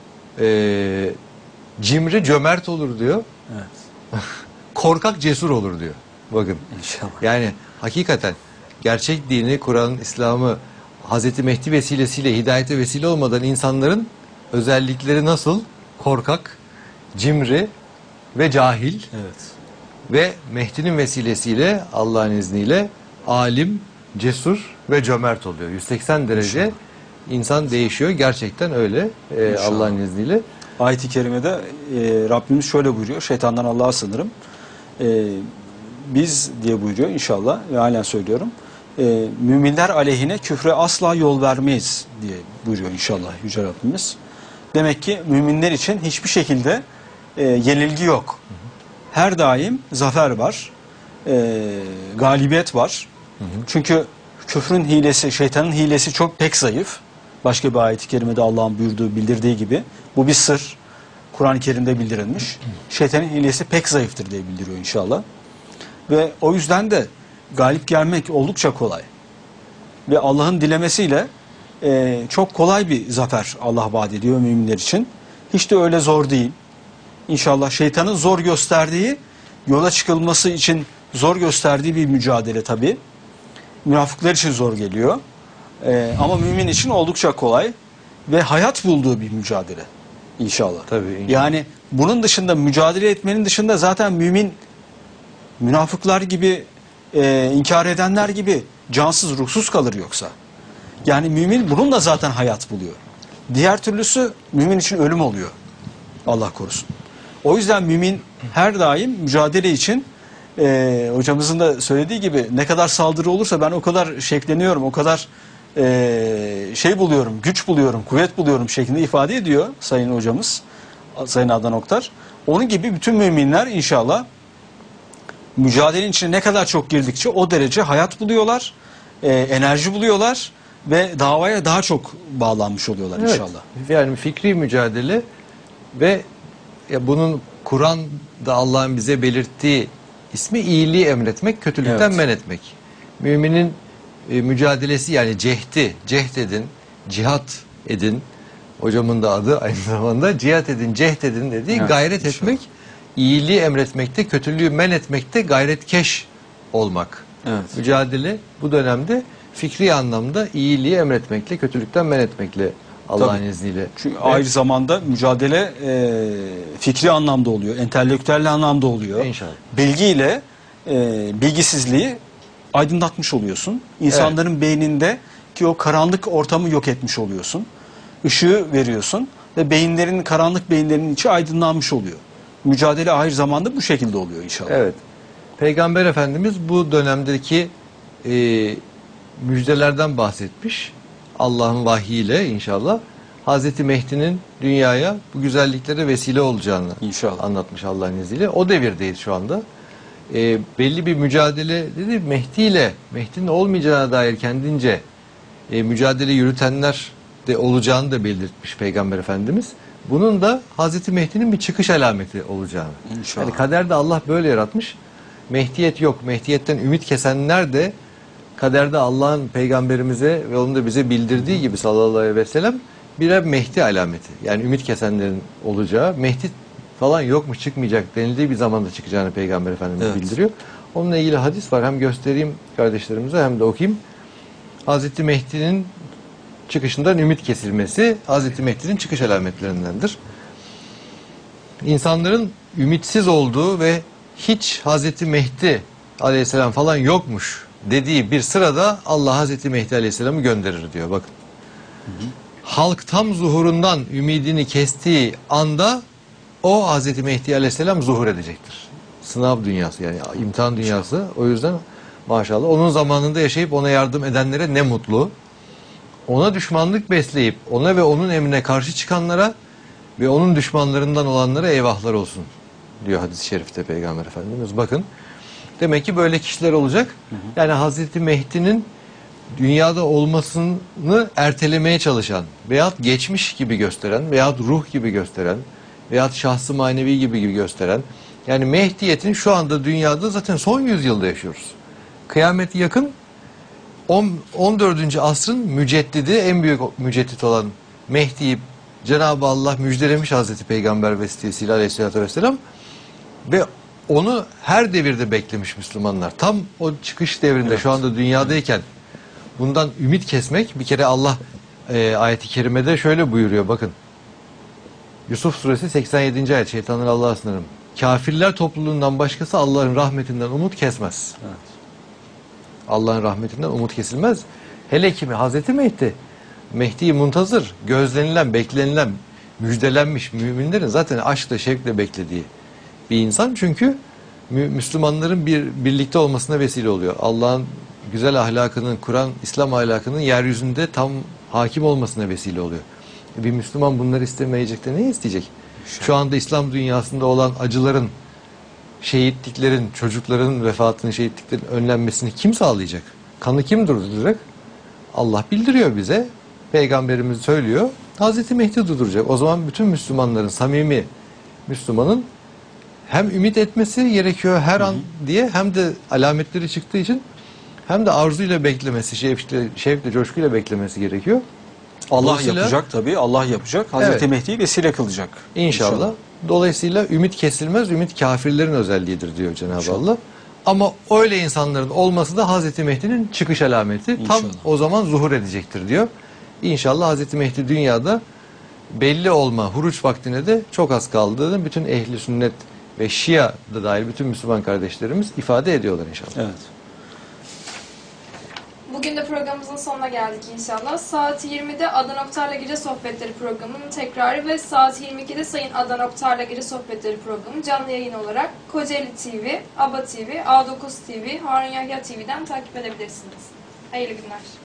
Cimri cömert olur diyor. Evet. Korkak cesur olur diyor. Bakın. İnşallah. Yani hakikaten gerçek dini, Kur'an, İslam'ı Hazreti Mehdi vesilesiyle hidayete vesile olmadan insanların özellikleri nasıl? Korkak, cimri ve cahil. Evet. Ve Mehdi'nin vesilesiyle Allah'ın izniyle alim, cesur ve cömert oluyor. 180 derece İnşallah. İnsan değişiyor. Gerçekten öyle Allah'ın izniyle. Ayet-i Kerime'de Rabbimiz şöyle buyuruyor. Şeytandan Allah'a sığınırım. Biz diye buyuruyor inşallah ve halen söylüyorum. Müminler aleyhine küfre asla yol vermeyiz diye buyuruyor inşallah Yüce Rabbimiz. Demek ki müminler için hiçbir şekilde yenilgi yok. Her daim zafer var. Galibiyet var. Çünkü küfrün hilesi, şeytanın hilesi çok pek zayıf. Başka bir ayet-i kerimede Allah'ın buyurduğu, bildirdiği gibi. Bu bir sır. Kur'an-ı Kerim'de bildirilmiş. Şeytanın hilesi pek zayıftır diye bildiriyor inşallah. Ve o yüzden de galip gelmek oldukça kolay. Ve Allah'ın dilemesiyle çok kolay bir zafer Allah vaat ediyor müminler için. Hiç de öyle zor değil. İnşallah şeytanın zor gösterdiği, yola çıkılması için zor gösterdiği bir mücadele tabii. Münafıklar için zor geliyor. Ama mümin için oldukça kolay ve hayat bulduğu bir mücadele inşallah. Tabii, inşallah. Yani bunun dışında, mücadele etmenin dışında zaten mümin münafıklar gibi, inkar edenler gibi cansız ruhsuz kalır yoksa. Yani mümin bununla zaten hayat buluyor. Diğer türlüsü mümin için ölüm oluyor. Allah korusun. O yüzden mümin her daim mücadele için, hocamızın da söylediği gibi, ne kadar saldırı olursa ben o kadar şevkleniyorum, o kadar şey buluyorum, güç buluyorum, kuvvet buluyorum şeklinde ifade ediyor Sayın Hocamız, Sayın Adnan Oktar. Onun gibi bütün müminler inşallah mücadelenin içine ne kadar çok girdikçe o derece hayat buluyorlar, enerji buluyorlar ve davaya daha çok bağlanmış oluyorlar inşallah. Yani fikri mücadele ve bunun Kur'an'da Allah'ın bize belirttiği ismi iyiliği emretmek, kötülükten men etmek. Müminin mücadelesi, yani cehd edin, cihat edin. Hocamın da adı aynı zamanda cihat edin, cehd edin dediği gayret etmek, iyiliği emretmekte, kötülüğü men etmekte gayretkeş olmak. Evet. Mücadele bu dönemde fikri anlamda iyiliği emretmekle, kötülükten men etmekle Allah'ın izniyle. Çünkü aynı zamanda mücadele fikri anlamda oluyor, entelektüel anlamda oluyor. İnşallah. Bilgiyle bilgisizliği aydınlatmış oluyorsun. İnsanların beyninde ki o karanlık ortamı yok etmiş oluyorsun. Işığı veriyorsun ve karanlık beyinlerinin içi aydınlanmış oluyor. Mücadele aynı zamanda bu şekilde oluyor inşallah. Evet. Peygamber Efendimiz bu dönemdeki müjdelerden bahsetmiş. Allah'ın vahyiyle inşallah Hazreti Mehdi'nin dünyaya bu güzelliklere vesile olacağını anlatmış Allah'ın izniyle. O devirdeyiz şu anda. Belli bir mücadele dedi, Mehdi'nin olmayacağına dair kendince mücadele yürütenler de olacağını da belirtmiş Peygamber Efendimiz. Bunun da Hazreti Mehdi'nin bir çıkış alameti olacağını. İnşallah. Yani kaderde Allah böyle yaratmış. Mehdiyet yok. Mehdiyetten ümit kesenler de kaderde Allah'ın peygamberimize ve onun da bize bildirdiği gibi sallallahu aleyhi ve sellem birer Mehdi alameti. Yani ümit kesenlerin olacağı. Mehdi falan yokmuş, çıkmayacak denildiği bir zamanda çıkacağını Peygamber Efendimiz bildiriyor. Onunla ilgili hadis var. Hem göstereyim kardeşlerimize hem de okuyayım. Hazreti Mehdi'nin çıkışından ümit kesilmesi Hazreti Mehdi'nin çıkış alametlerindendir. İnsanların ümitsiz olduğu ve hiç Hazreti Mehdi aleyhisselam falan yokmuş dediği bir sırada Allah Hazreti Mehdi aleyhisselamı gönderir diyor. Bakın. Halk tam zuhurundan ümidini kestiği anda o Hazreti Mehdi aleyhisselam zuhur edecektir. Sınav dünyası, yani imtihan dünyası. O yüzden maşallah onun zamanında yaşayıp ona yardım edenlere ne mutlu. Ona düşmanlık besleyip ona ve onun emrine karşı çıkanlara ve onun düşmanlarından olanlara eyvahlar olsun diyor hadis-i şerifte Peygamber Efendimiz. Bakın, demek ki böyle kişiler olacak. Yani Hazreti Mehdi'nin dünyada olmasını ertelemeye çalışan veyahut geçmiş gibi gösteren veyahut ruh gibi gösteren veyahut şahsı manevi gibi gösteren, yani Mehdiyetin şu anda dünyada zaten son yüzyılda yaşıyoruz. Kıyameti yakın, 14. asrın müceddidi, en büyük müceddit olan Mehdi'yi Cenab-ı Allah müjdelemiş Hazreti Peygamber vesilesiyle aleyhissalatü vesselam ve onu her devirde beklemiş Müslümanlar. Tam o çıkış devrinde şu anda dünyadayken bundan ümit kesmek, bir kere Allah ayet-i kerimede şöyle buyuruyor, bakın. Yusuf suresi 87. ayet, şeytanlar Allah'a sınırım. Kafirler topluluğundan başkası Allah'ın rahmetinden umut kesmez. Evet. Allah'ın rahmetinden umut kesilmez. Hele ki Hazreti Mehdi muntazır, gözlenilen, beklenilen, müjdelenmiş müminlerin zaten aşkla, şevkle beklediği bir insan. Çünkü Müslümanların birlikte olmasına vesile oluyor. Allah'ın güzel ahlakının, Kur'an, İslam ahlakının yeryüzünde tam hakim olmasına vesile oluyor. Bir Müslüman bunları istemeyecek de ne isteyecek? Şu anda İslam dünyasında olan acıların, şehitliklerin, çocukların vefatının, şehitliklerin önlenmesini kim sağlayacak? Kanı kim durduracak? Allah bildiriyor bize. Peygamberimiz söylüyor. Hazreti Mehdi durduracak. O zaman bütün Müslümanların, samimi Müslümanın hem ümit etmesi gerekiyor her an diye, hem de alametleri çıktığı için hem de arzuyla beklemesi, şevkle, coşkuyla beklemesi gerekiyor. Allah yapacak tabii. Allah yapacak. Hazreti Mehdi'yi vesile kılacak. İnşallah. Dolayısıyla ümit kesilmez. Ümit kafirlerin özelliğidir diyor Cenab-ı Allah. Ama öyle insanların olması da Hazreti Mehdi'nin çıkış alameti. Tam İnşallah. o zaman zuhur edecektir diyor. İnşallah Hazreti Mehdi dünyada belli olma huruç vaktine de çok az kaldığını bütün ehli sünnet ve Şia da dahil bütün Müslüman kardeşlerimiz ifade ediyorlar inşallah. Evet. Bugün de programımızın sonuna geldik inşallah. Saat 20'de Adnan Oktar'la Gece Sohbetleri programının tekrarı ve saat 22'de Sayın Adnan Oktar'la Gece Sohbetleri programı canlı yayın olarak Kocaeli TV, ABA TV, A9 TV, Harun Yahya TV'den takip edebilirsiniz. Hayırlı günler.